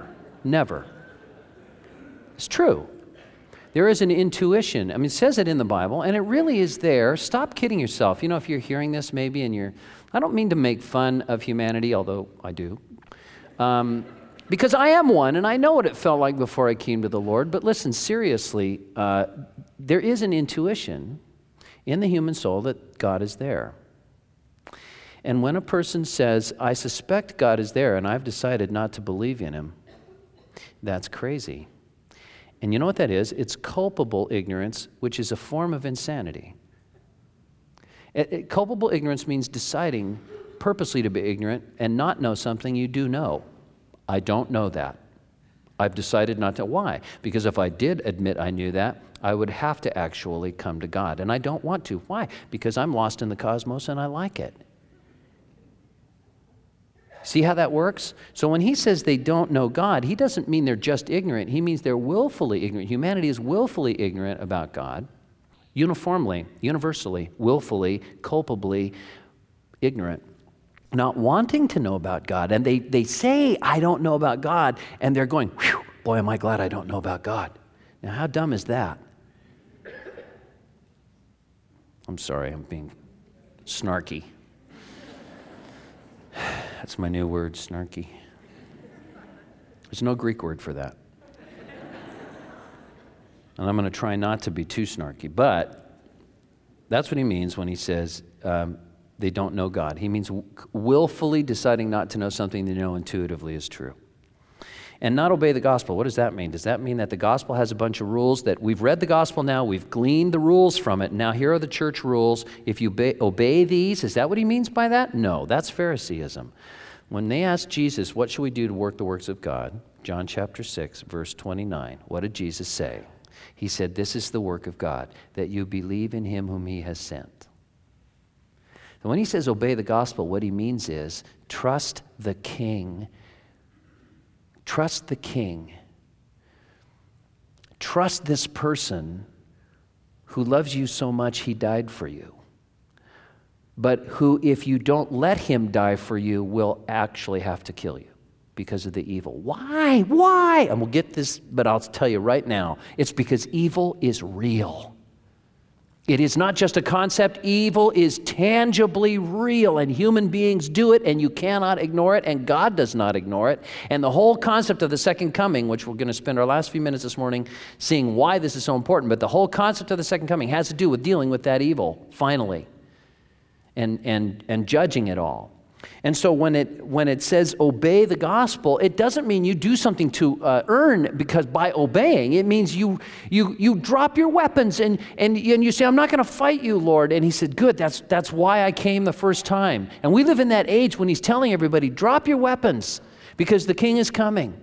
It's true. There is an intuition. I mean, it says it in the Bible, and it really is there. Stop kidding yourself. If you're hearing this maybe and I don't mean to make fun of humanity, although I do. Because I am one, and I know what it felt like before I came to the Lord. But listen, seriously, there is an intuition in the human soul that God is there. And when a person says, I suspect God is there, and I've decided not to believe in him, that's crazy. And you know what that is? It's culpable ignorance, which is a form of insanity. Culpable ignorance means deciding purposely to be ignorant and not know something you do know. I don't know that. I've decided not to. Why? Because if I did admit I knew that, I would have to actually come to God. And I don't want to. Why? Because I'm lost in the cosmos and I like it. See how that works? So when he says they don't know God, he doesn't mean they're just ignorant. He means they're willfully ignorant. Humanity is willfully ignorant about God, uniformly, universally, willfully, culpably ignorant, not wanting to know about God. And they say, I don't know about God, and they're going, whew, boy, am I glad I don't know about God. Now, how dumb is that? I'm sorry, I'm being snarky. That's my new word, snarky. There's no Greek word for that. And I'm going to try not to be too snarky, but that's what he means when he says they don't know God. He means willfully deciding not to know something they know intuitively is true. And not obey the gospel. What does that mean? Does that mean that the gospel has a bunch of rules that we've read the gospel now, we've gleaned the rules from it, now here are the church rules. If you obey these, is that what he means by that? No, that's Phariseeism. When they asked Jesus, what should we do to work the works of God? John chapter 6, verse 29. What did Jesus say? He said, this is the work of God, that you believe in him whom he has sent. And when he says obey the gospel, what he means is trust the King. Trust the King. Trust this person who loves you so much he died for you, but who, if you don't let him die for you, will actually have to kill you because of the evil. Why? Why? And we'll get this, but I'll tell you right now, it's because evil is real. It is not just a concept. Evil is tangibly real, and human beings do it, and you cannot ignore it, and God does not ignore it. And the whole concept of the second coming, which we're going to spend our last few minutes this morning seeing why this is so important, but the whole concept of the second coming has to do with dealing with that evil, finally, and judging it all. And so when it says obey the gospel, it doesn't mean you do something to earn, because by obeying, it means you drop your weapons and you say, I'm not going to fight you, Lord. And he said, good, that's why I came the first time. And we live in that age when he's telling everybody, drop your weapons because the King is coming.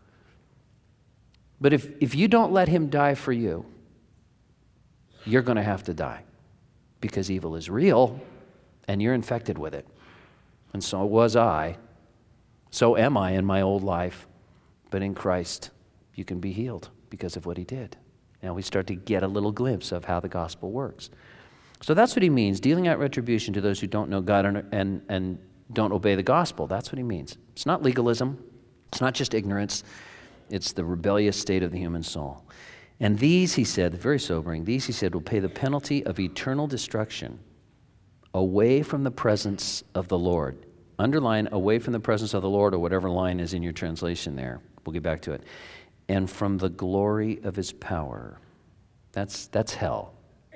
But if you don't let him die for you, you're going to have to die because evil is real and you're infected with it. And so was I. So am I in my old life. But in Christ, you can be healed because of what he did. Now we start to get a little glimpse of how the gospel works. So that's what he means, dealing out retribution to those who don't know God and don't obey the gospel. That's what he means. It's not legalism. It's not just ignorance. It's the rebellious state of the human soul. And these, he said, very sobering, these, he said, will pay the penalty of eternal destruction away from the presence of the Lord. Underline away from the presence of the Lord, or whatever line is in your translation there. We'll get back to it. And from the glory of his power. That's hell.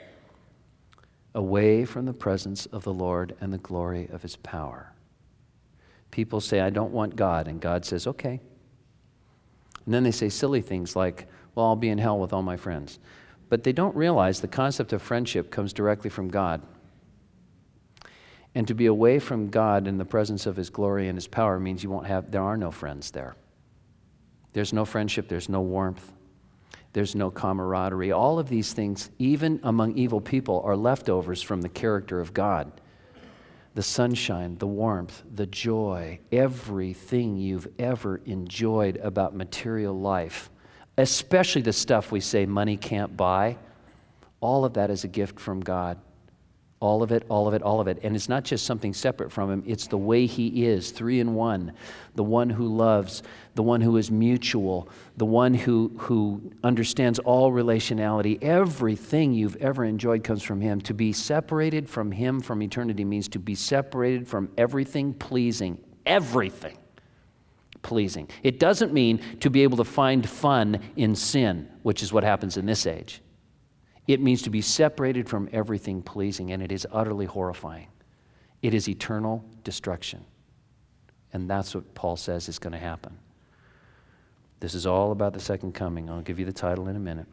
Away from the presence of the Lord and the glory of his power. People say, I don't want God. And God says, okay. And then they say silly things like, well, I'll be in hell with all my friends. But they don't realize the concept of friendship comes directly from God. And to be away from God in the presence of his glory and his power means there are no friends there. There's no friendship, there's no warmth, there's no camaraderie. All of these things, even among evil people, are leftovers from the character of God. The sunshine, the warmth, the joy, everything you've ever enjoyed about material life, especially the stuff we say money can't buy, all of that is a gift from God. All of it, all of it, all of it. And it's not just something separate from him. It's the way he is, 3 in 1. The one who loves, the one who is mutual, the one who understands all relationality. Everything you've ever enjoyed comes from him. To be separated from him from eternity means to be separated from everything pleasing. Everything pleasing. It doesn't mean to be able to find fun in sin, which is what happens in this age. It means to be separated from everything pleasing, and it is utterly horrifying. It is eternal destruction. And that's what Paul says is going to happen. This is all about the second coming. I'll give you the title in a minute.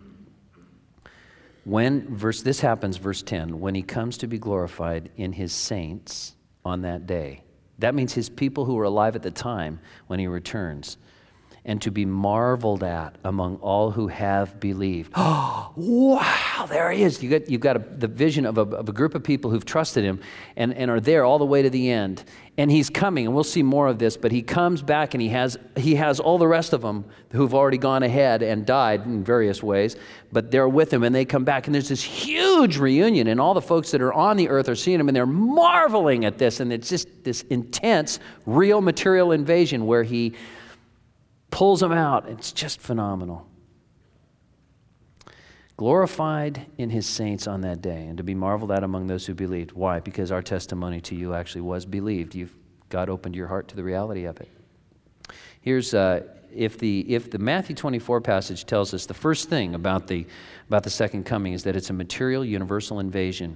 This happens, verse 10, when he comes to be glorified in his saints on that day. That means his people who were alive at the time when he returns. And to be marveled at among all who have believed. Oh, wow, wow, there he is. You've got the vision of a group of people who've trusted him and are there all the way to the end. And he's coming, and we'll see more of this, but he comes back and he has all the rest of them who've already gone ahead and died in various ways, but they're with him and they come back, and there's this huge reunion, and all the folks that are on the earth are seeing him, and they're marveling at this, and it's just this intense, real material invasion where he pulls them out. It's just phenomenal. Glorified in his saints on that day, and to be marveled at among those who believed. Why? Because our testimony to you actually was believed. God opened your heart to the reality of it. Here's if the Matthew 24 passage tells us the first thing about the second coming is that it's a material universal invasion.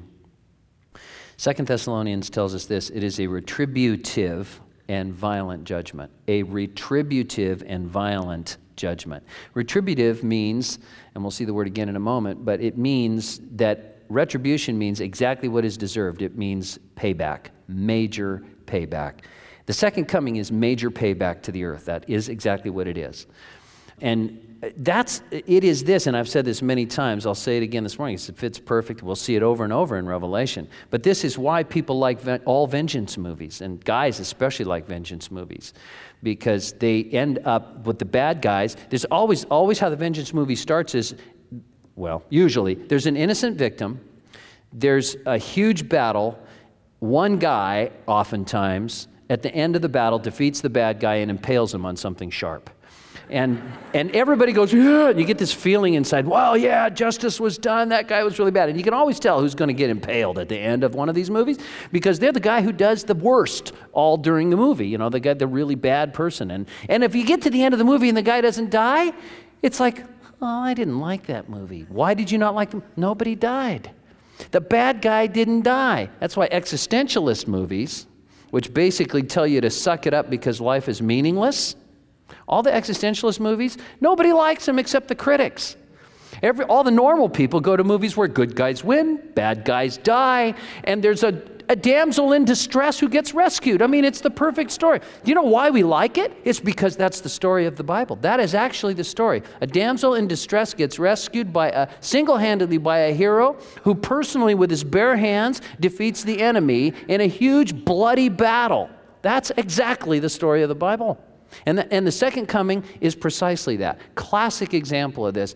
2 Thessalonians tells us this: it is a retributive and violent judgment. A retributive and violent judgment. Retributive means, and we'll see the word again in a moment, but it means that retribution means exactly what is deserved. It means payback, major payback. The second coming is major payback to the earth. That is exactly what it is. And it is this, and I've said this many times, I'll say it again this morning, it fits perfect. We'll see it over and over in Revelation. But this is why people like all vengeance movies, and guys especially like vengeance movies, because they end up with the bad guys. There's always how the vengeance movie starts is, well, usually, there's an innocent victim, there's a huge battle, one guy, oftentimes, at the end of the battle, defeats the bad guy and impales him on something sharp. And everybody goes, yeah, and you get this feeling inside, well, yeah, justice was done, that guy was really bad. And you can always tell who's going to get impaled at the end of one of these movies, because they're the guy who does the worst all during the movie, you know, the really bad person. And if you get to the end of the movie and the guy doesn't die, it's like, oh, I didn't like that movie. Why did you not like them? Nobody died. The bad guy didn't die. That's why existentialist movies, which basically tell you to suck it up because life is meaningless, all the existentialist movies, nobody likes them except the critics. All the normal people go to movies where good guys win, bad guys die, and there's a damsel in distress who gets rescued. I mean, it's the perfect story. Do you know why we like it? It's because that's the story of the Bible. That is actually the story. A damsel in distress gets rescued single-handedly by a hero who personally, with his bare hands, defeats the enemy in a huge bloody battle. That's exactly the story of the Bible. And the second coming is precisely that. Classic example of this.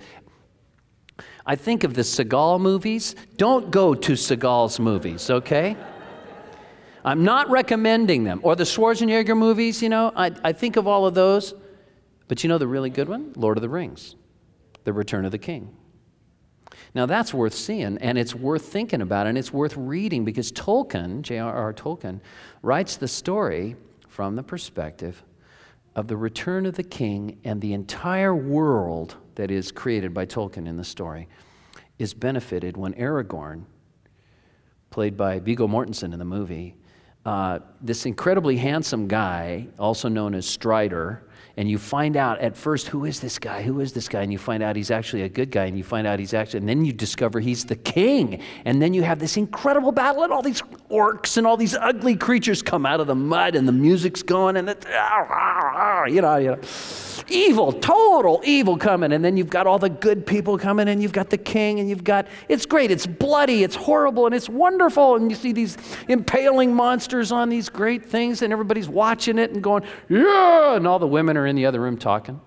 I think of the Seagal movies. Don't go to Seagal's movies, okay? I'm not recommending them. Or the Schwarzenegger movies, you know. I think of all of those. But you know the really good one? Lord of the Rings. The Return of the King. Now that's worth seeing, and it's worth thinking about, and it's worth reading, because Tolkien, J.R.R. Tolkien, writes the story from the perspective of the return of the king, and the entire world that is created by Tolkien in the story is benefited when Aragorn, played by Viggo Mortensen in the movie, this incredibly handsome guy, also known as Strider, and you find out at first, who is this guy? Who is this guy? And you find out he's actually a good guy, and you find out and then you discover he's the king. And then you have this incredible battle, and all these orcs and all these ugly creatures come out of the mud, and the music's going, and you know, evil, total evil coming. And then you've got all the good people coming, and you've got the king, and it's great, it's bloody, it's horrible, and it's wonderful. And you see these impaling monsters on these great things, and everybody's watching it and going, yeah, and all the women are in the other room talking.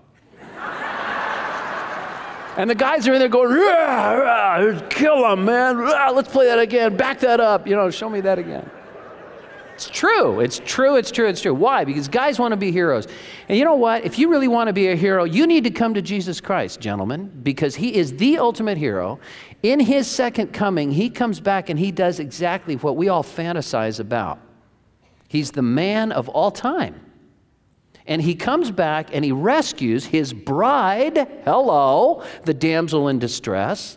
And the guys are in there going, kill them, man. Let's play that again. Back that up. You know, show me that again. It's true. It's true. It's true. It's true. Why? Because guys want to be heroes. And you know what? If you really want to be a hero, you need to come to Jesus Christ, gentlemen, because he is the ultimate hero. In his second coming, he comes back and he does exactly what we all fantasize about. He's the man of all time. And he comes back and he rescues his bride, the damsel in distress.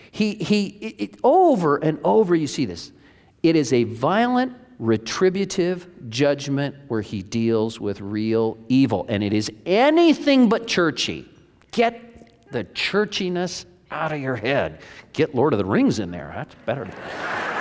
Over and over you see this. It is a violent, retributive judgment where he deals with real evil. And it is anything but churchy. Get the churchiness out of your head. Get Lord of the Rings in there. That's better.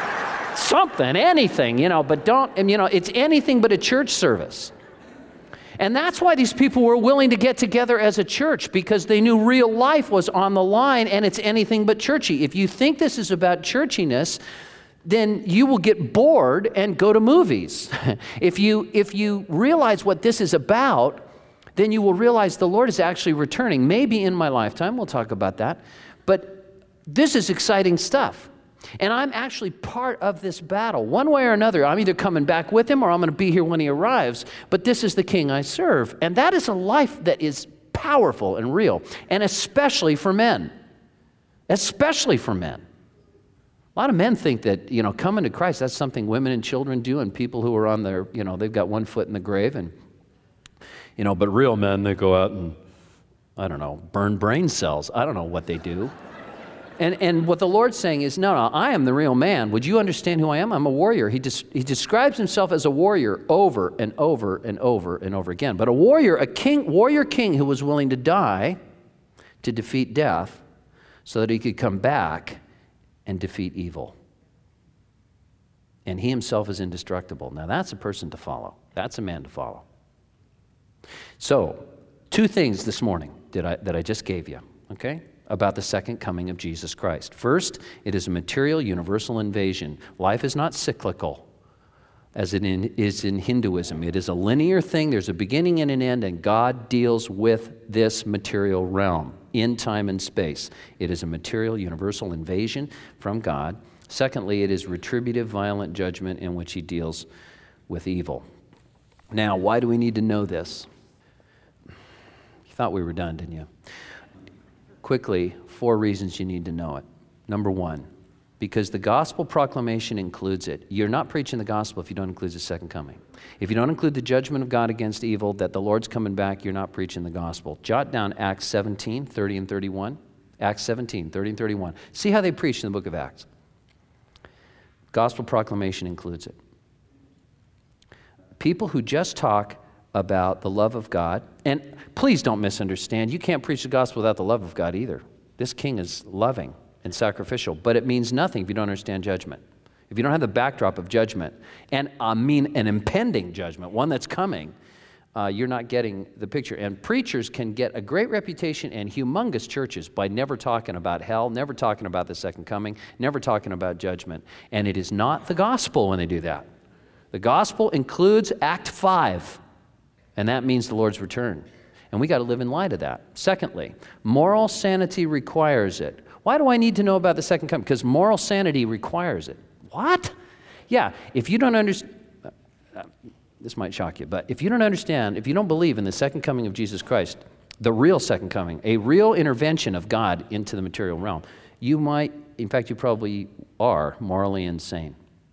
Something, anything, you know, but don't, you know, it's anything but a church service. And that's why these people were willing to get together as a church, because they knew real life was on the line, and it's anything but churchy. If you think this is about churchiness, then you will get bored and go to movies. If you realize what this is about, then you will realize the Lord is actually returning, maybe in my lifetime. We'll talk about that. But this is exciting stuff. And I'm actually part of this battle. One way or another, I'm either coming back with him or I'm going to be here when he arrives. But this is the king I serve. And that is a life that is powerful and real. And especially for men. Especially for men. A lot of men think that, coming to Christ, that's something women and children do, and people who are on their, they've got one foot in the grave. And, but real men, they go out and, burn brain cells. I don't know what they do. And what the Lord's saying is, no, I am the real man. Would you understand who I am? I'm a warrior. He describes himself as a warrior over and over and over and over again. But a warrior king who was willing to die to defeat death so that he could come back and defeat evil. And he himself is indestructible. Now that's a person to follow. That's a man to follow. So, 2 things this morning that I just gave you, okay, about the second coming of Jesus Christ. First, it is a material universal invasion. Life is not cyclical, as it is in Hinduism. It is a linear thing. There's a beginning and an end, and God deals with this material realm in time and space. It is a material universal invasion from God. Secondly, it is retributive, violent judgment in which he deals with evil. Now, why do we need to know this? You thought we were done, didn't you? Quickly, 4 reasons you need to know it. Number 1, because the gospel proclamation includes it. You're not preaching the gospel if you don't include the second coming. If you don't include the judgment of God against evil, that the Lord's coming back, you're not preaching the gospel. Jot down Acts 17, 30 and 31. Acts 17, 30 and 31. See how they preach in the book of Acts. Gospel proclamation includes it. People who just talk about the love of God, and please don't misunderstand, you can't preach the gospel without the love of God either. This king is loving and sacrificial, but it means nothing if you don't understand judgment. If you don't have the backdrop of judgment, and I mean an impending judgment, one that's coming, you're not getting the picture. And preachers can get a great reputation in humongous churches by never talking about hell, never talking about the second coming, never talking about judgment. And it is not the gospel when they do that. The gospel includes Act 5, and that means the Lord's return. And we got to live in light of that. Secondly, moral sanity requires it. Why do I need to know about the second coming? Because moral sanity requires it. What? Yeah, if you don't understand, this might shock you, but if you don't understand, if you don't believe in the second coming of Jesus Christ, the real second coming, a real intervention of God into the material realm, you might, in fact, you probably are morally insane.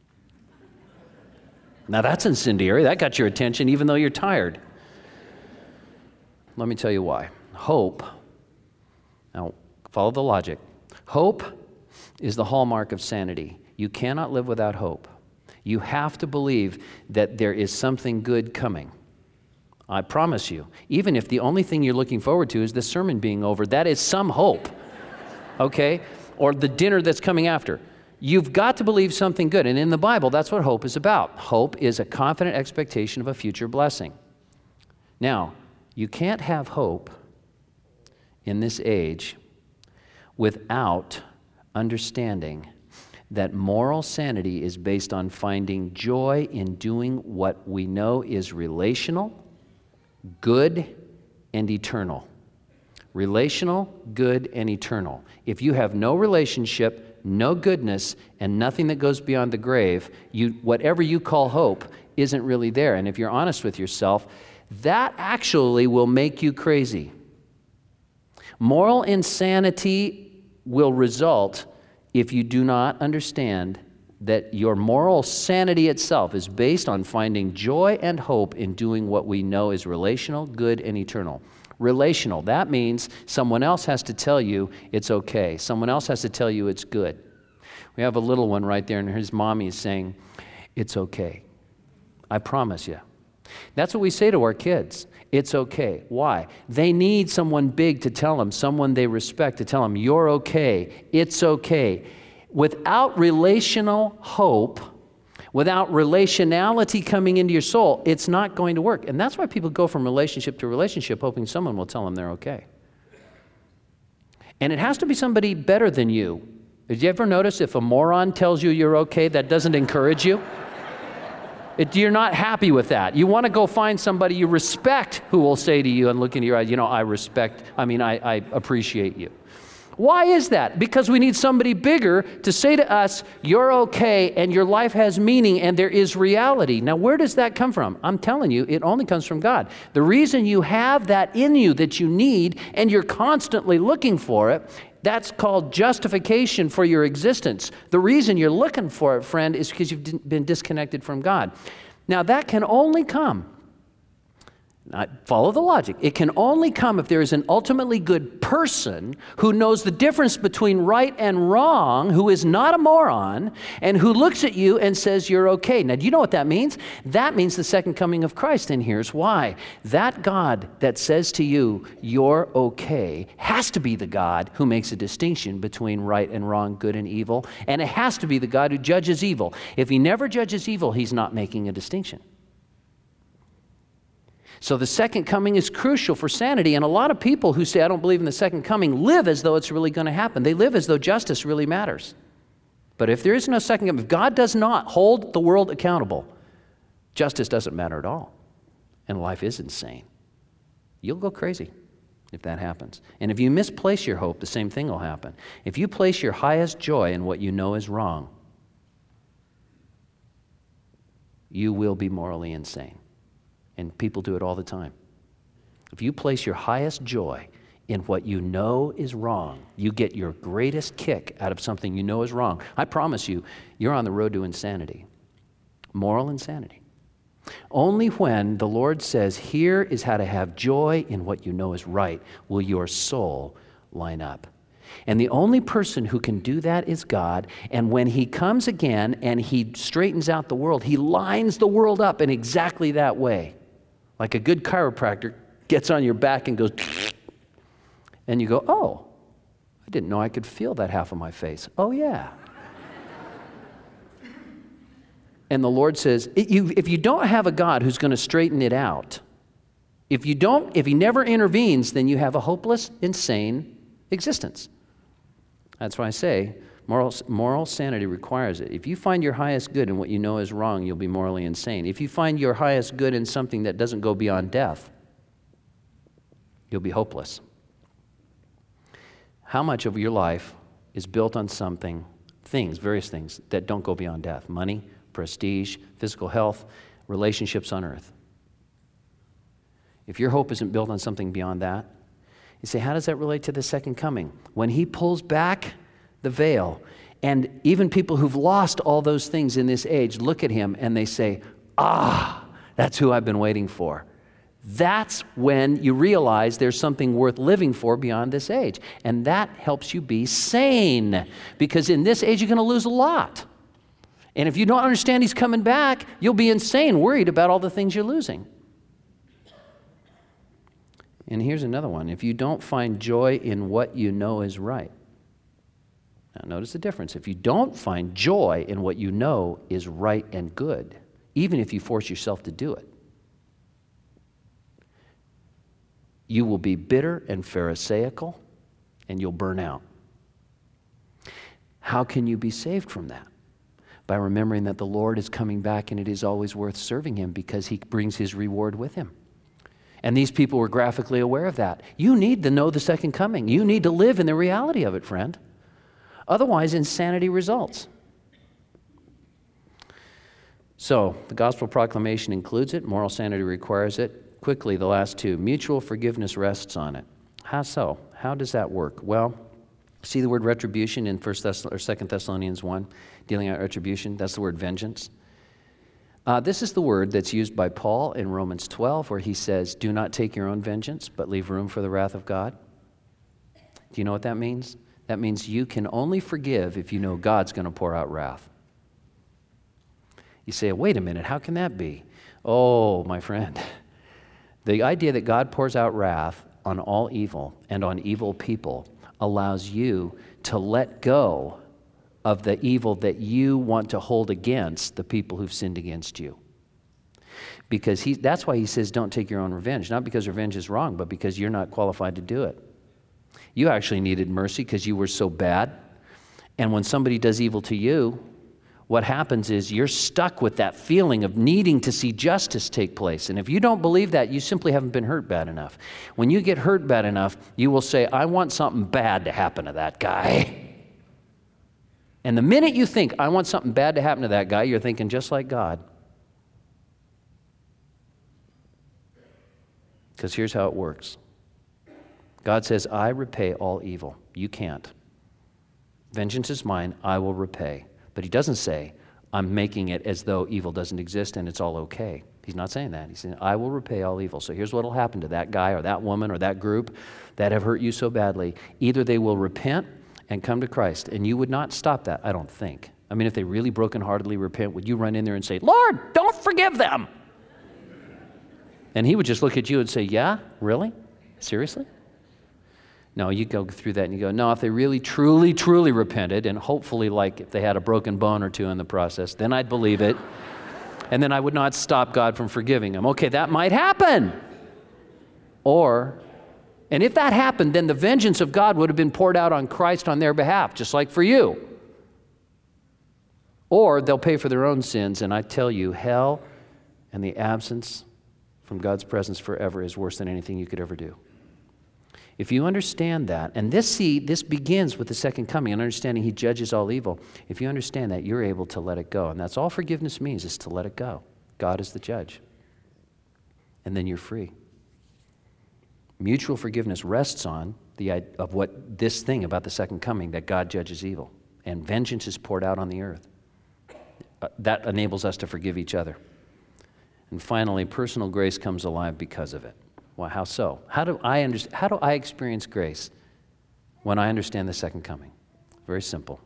Now that's incendiary. That got your attention even though you're tired. Let me tell you why. Hope, now follow the logic. Hope is the hallmark of sanity. You cannot live without hope. You have to believe that there is something good coming. I promise you, even if the only thing you're looking forward to is this sermon being over, that is some hope, okay? Or the dinner that's coming after. You've got to believe something good, and in the Bible, that's what hope is about. Hope is a confident expectation of a future blessing. Now, you can't have hope in this age without understanding that moral sanity is based on finding joy in doing what we know is relational, good, and eternal. Relational, good, and eternal. If you have no relationship, no goodness, and nothing that goes beyond the grave, whatever you call hope isn't really there. And if you're honest with yourself, that actually will make you crazy. Moral insanity will result if you do not understand that your moral sanity itself is based on finding joy and hope in doing what we know is relational, good, and eternal. Relational, that means someone else has to tell you it's okay. Someone else has to tell you it's good. We have a little one right there, and his mommy is saying, it's okay. I promise you. That's what we say to our kids. It's okay. Why? They need someone big to tell them, someone they respect to tell them, you're okay. It's okay. Without relational hope, Without relationality coming into your soul, it's not going to work. And that's why people go from relationship to relationship hoping someone will tell them they're okay. And it has to be somebody better than you. Did you ever notice if a moron tells you you're okay, that doesn't encourage you? You're not happy with that. You want to go find somebody you respect who will say to you and look into your eyes, I appreciate you. Why is that? Because we need somebody bigger to say to us, you're okay and your life has meaning and there is reality. Now, where does that come from? I'm telling you, it only comes from God. The reason you have that in you that you need and you're constantly looking for it, that's called justification for your existence. The reason you're looking for it, friend, is because you've been disconnected from God. Now, that can only come. Follow the logic. It can only come if there is an ultimately good person who knows the difference between right and wrong, who is not a moron, and who looks at you and says you're okay. Now, do you know what that means? That means the second coming of Christ, and here's why. That God that says to you, you're okay, has to be the God who makes a distinction between right and wrong, good and evil, and it has to be the God who judges evil. If he never judges evil, he's not making a distinction. So the second coming is crucial for sanity, and a lot of people who say, I don't believe in the second coming, live as though it's really going to happen. They live as though justice really matters. But if there is no second coming, if God does not hold the world accountable, justice doesn't matter at all. And life is insane. You'll go crazy if that happens. And if you misplace your hope, the same thing will happen. If you place your highest joy in what you know is wrong, you will be morally insane. And people do it all the time. If you place your highest joy in what you know is wrong, you get your greatest kick out of something you know is wrong. I promise you, you're on the road to insanity, moral insanity. Only when the Lord says, here is how to have joy in what you know is right, will your soul line up. And the only person who can do that is God. And when he comes again and he straightens out the world, he lines the world up in exactly that way. Like a good chiropractor gets on your back and goes, and you go, oh, I didn't know I could feel that half of my face. Oh, yeah. And the Lord says, if you don't have a God who's going to straighten it out, if he never intervenes, then you have a hopeless, insane existence. That's why I say moral sanity requires it. If you find your highest good in what you know is wrong, you'll be morally insane. If you find your highest good in something that doesn't go beyond death, you'll be hopeless. How much of your life is built on various things that don't go beyond death? Money, prestige, physical health, relationships on earth. If your hope isn't built on something beyond that, you say, how does that relate to the second coming? When he pulls back the veil, and even people who've lost all those things in this age look at him and they say, that's who I've been waiting for. That's when you realize there's something worth living for beyond this age. And that helps you be sane, because in this age you're going to lose a lot. And if you don't understand he's coming back, you'll be insane, worried about all the things you're losing. And here's another one. If you don't find joy in what you know is right. Now notice the difference. If you don't find joy in what you know is right and good, even if you force yourself to do it, you will be bitter and pharisaical, and you'll burn out. How can you be saved from that? By remembering that the Lord is coming back and it is always worth serving him because he brings his reward with him. And these people were graphically aware of that. You need to know the second coming. You need to live in the reality of it, friend. Otherwise, insanity results. So, the gospel proclamation includes it. Moral sanity requires it. Quickly, the last two. Mutual forgiveness rests on it. How so? How does that work? Well, see the word retribution in 2 Thessalonians 1, dealing out retribution? That's the word vengeance. This is the word that's used by Paul in Romans 12, where he says, do not take your own vengeance, but leave room for the wrath of God. Do you know what that means? That means you can only forgive if you know God's going to pour out wrath. You say, wait a minute, how can that be? Oh, my friend, the idea that God pours out wrath on all evil and on evil people allows you to let go of the evil that you want to hold against the people who've sinned against you. Because that's why he says don't take your own revenge. Not because revenge is wrong, but because you're not qualified to do it. You actually needed mercy because you were so bad. And when somebody does evil to you, what happens is you're stuck with that feeling of needing to see justice take place. And if you don't believe that, you simply haven't been hurt bad enough. When you get hurt bad enough, you will say, I want something bad to happen to that guy. And the minute you think, I want something bad to happen to that guy, you're thinking just like God. Because here's how it works. God says, I repay all evil. You can't. Vengeance is mine, I will repay. But he doesn't say, I'm making it as though evil doesn't exist and it's all okay. He's not saying that. He's saying, I will repay all evil. So here's what will happen to that guy or that woman or that group that have hurt you so badly. Either they will repent and come to Christ, and you would not stop that, I don't think. I mean, if they really brokenheartedly repent, would you run in there and say, Lord, don't forgive them? And he would just look at you and say, yeah, really? Seriously? No, you go through that and you go, no, if they really, truly, truly repented, and hopefully like if they had a broken bone or two in the process, then I'd believe it. And then I would not stop God from forgiving them. Okay, that might happen. And if that happened, then the vengeance of God would have been poured out on Christ on their behalf, just like for you. Or they'll pay for their own sins, and I tell you, hell and the absence from God's presence forever is worse than anything you could ever do. If you understand that, and this begins with the second coming and understanding he judges all evil. If you understand that, you're able to let it go. And that's all forgiveness means, is to let it go. God is the judge. And then you're free. Mutual forgiveness rests on what this thing about the second coming, that God judges evil. And vengeance is poured out on the earth. That enables us to forgive each other. And finally, personal grace comes alive because of it. Well, how so? How do I experience grace when I understand the second coming? Very simple.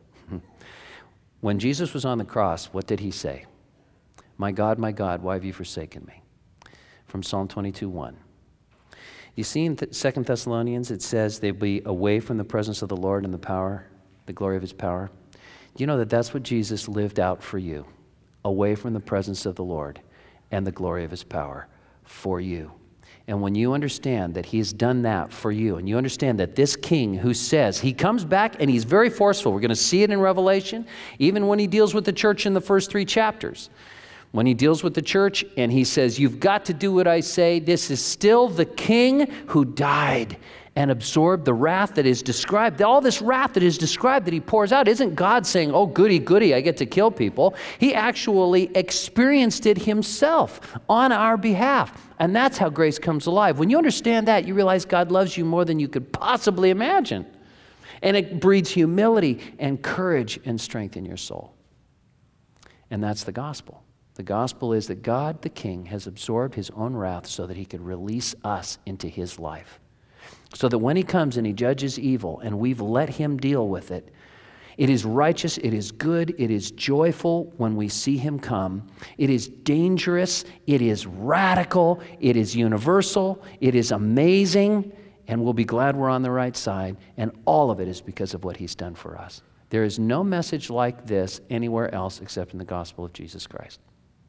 When Jesus was on the cross, what did he say? My God, why have you forsaken me? From Psalm 22:1. You see in 2 Thessalonians, it says they'll be away from the presence of the Lord and the glory of his power. Do you know that that's what Jesus lived out for you? Away from the presence of the Lord and the glory of his power for you. And when you understand that he's done that for you, and you understand that this king who says, he comes back and he's very forceful. We're going to see it in Revelation, even when he deals with the church in the first 3 chapters. When he deals with the church and he says, you've got to do what I say. This is still the king who died and absorbed the wrath that is described. All this wrath that is described that he pours out isn't God saying, oh, goody, goody, I get to kill people. He actually experienced it himself on our behalf. And that's how grace comes alive. When you understand that, you realize God loves you more than you could possibly imagine. And it breeds humility and courage and strength in your soul. And that's the gospel. The gospel is that God, the King, has absorbed his own wrath so that he could release us into his life. So that when he comes and he judges evil and we've let him deal with it, it is righteous, it is good, it is joyful when we see him come. It is dangerous, it is radical, it is universal, it is amazing, and we'll be glad we're on the right side. And all of it is because of what he's done for us. There is no message like this anywhere else except in the gospel of Jesus Christ.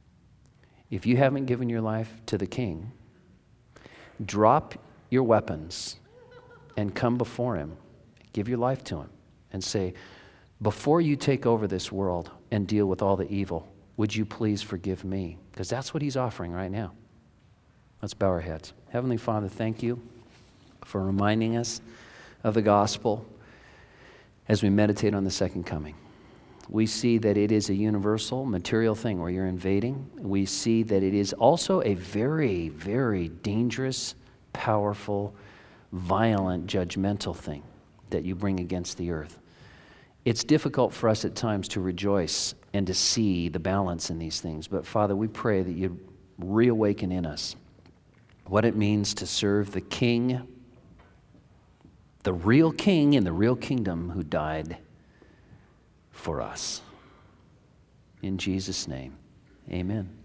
If you haven't given your life to the King, drop your weapons and come before him. Give your life to him and say, before you take over this world and deal with all the evil, would you please forgive me? Because that's what he's offering right now. Let's bow our heads. Heavenly Father, thank you for reminding us of the gospel as we meditate on the second coming. We see that it is a universal, material thing where you're invading. We see that it is also a very, very dangerous, powerful, violent, judgmental thing that you bring against the earth. It's difficult for us at times to rejoice and to see the balance in these things. But Father, we pray that you'd reawaken in us what it means to serve the King, the real King in the real kingdom who died for us. In Jesus' name, amen.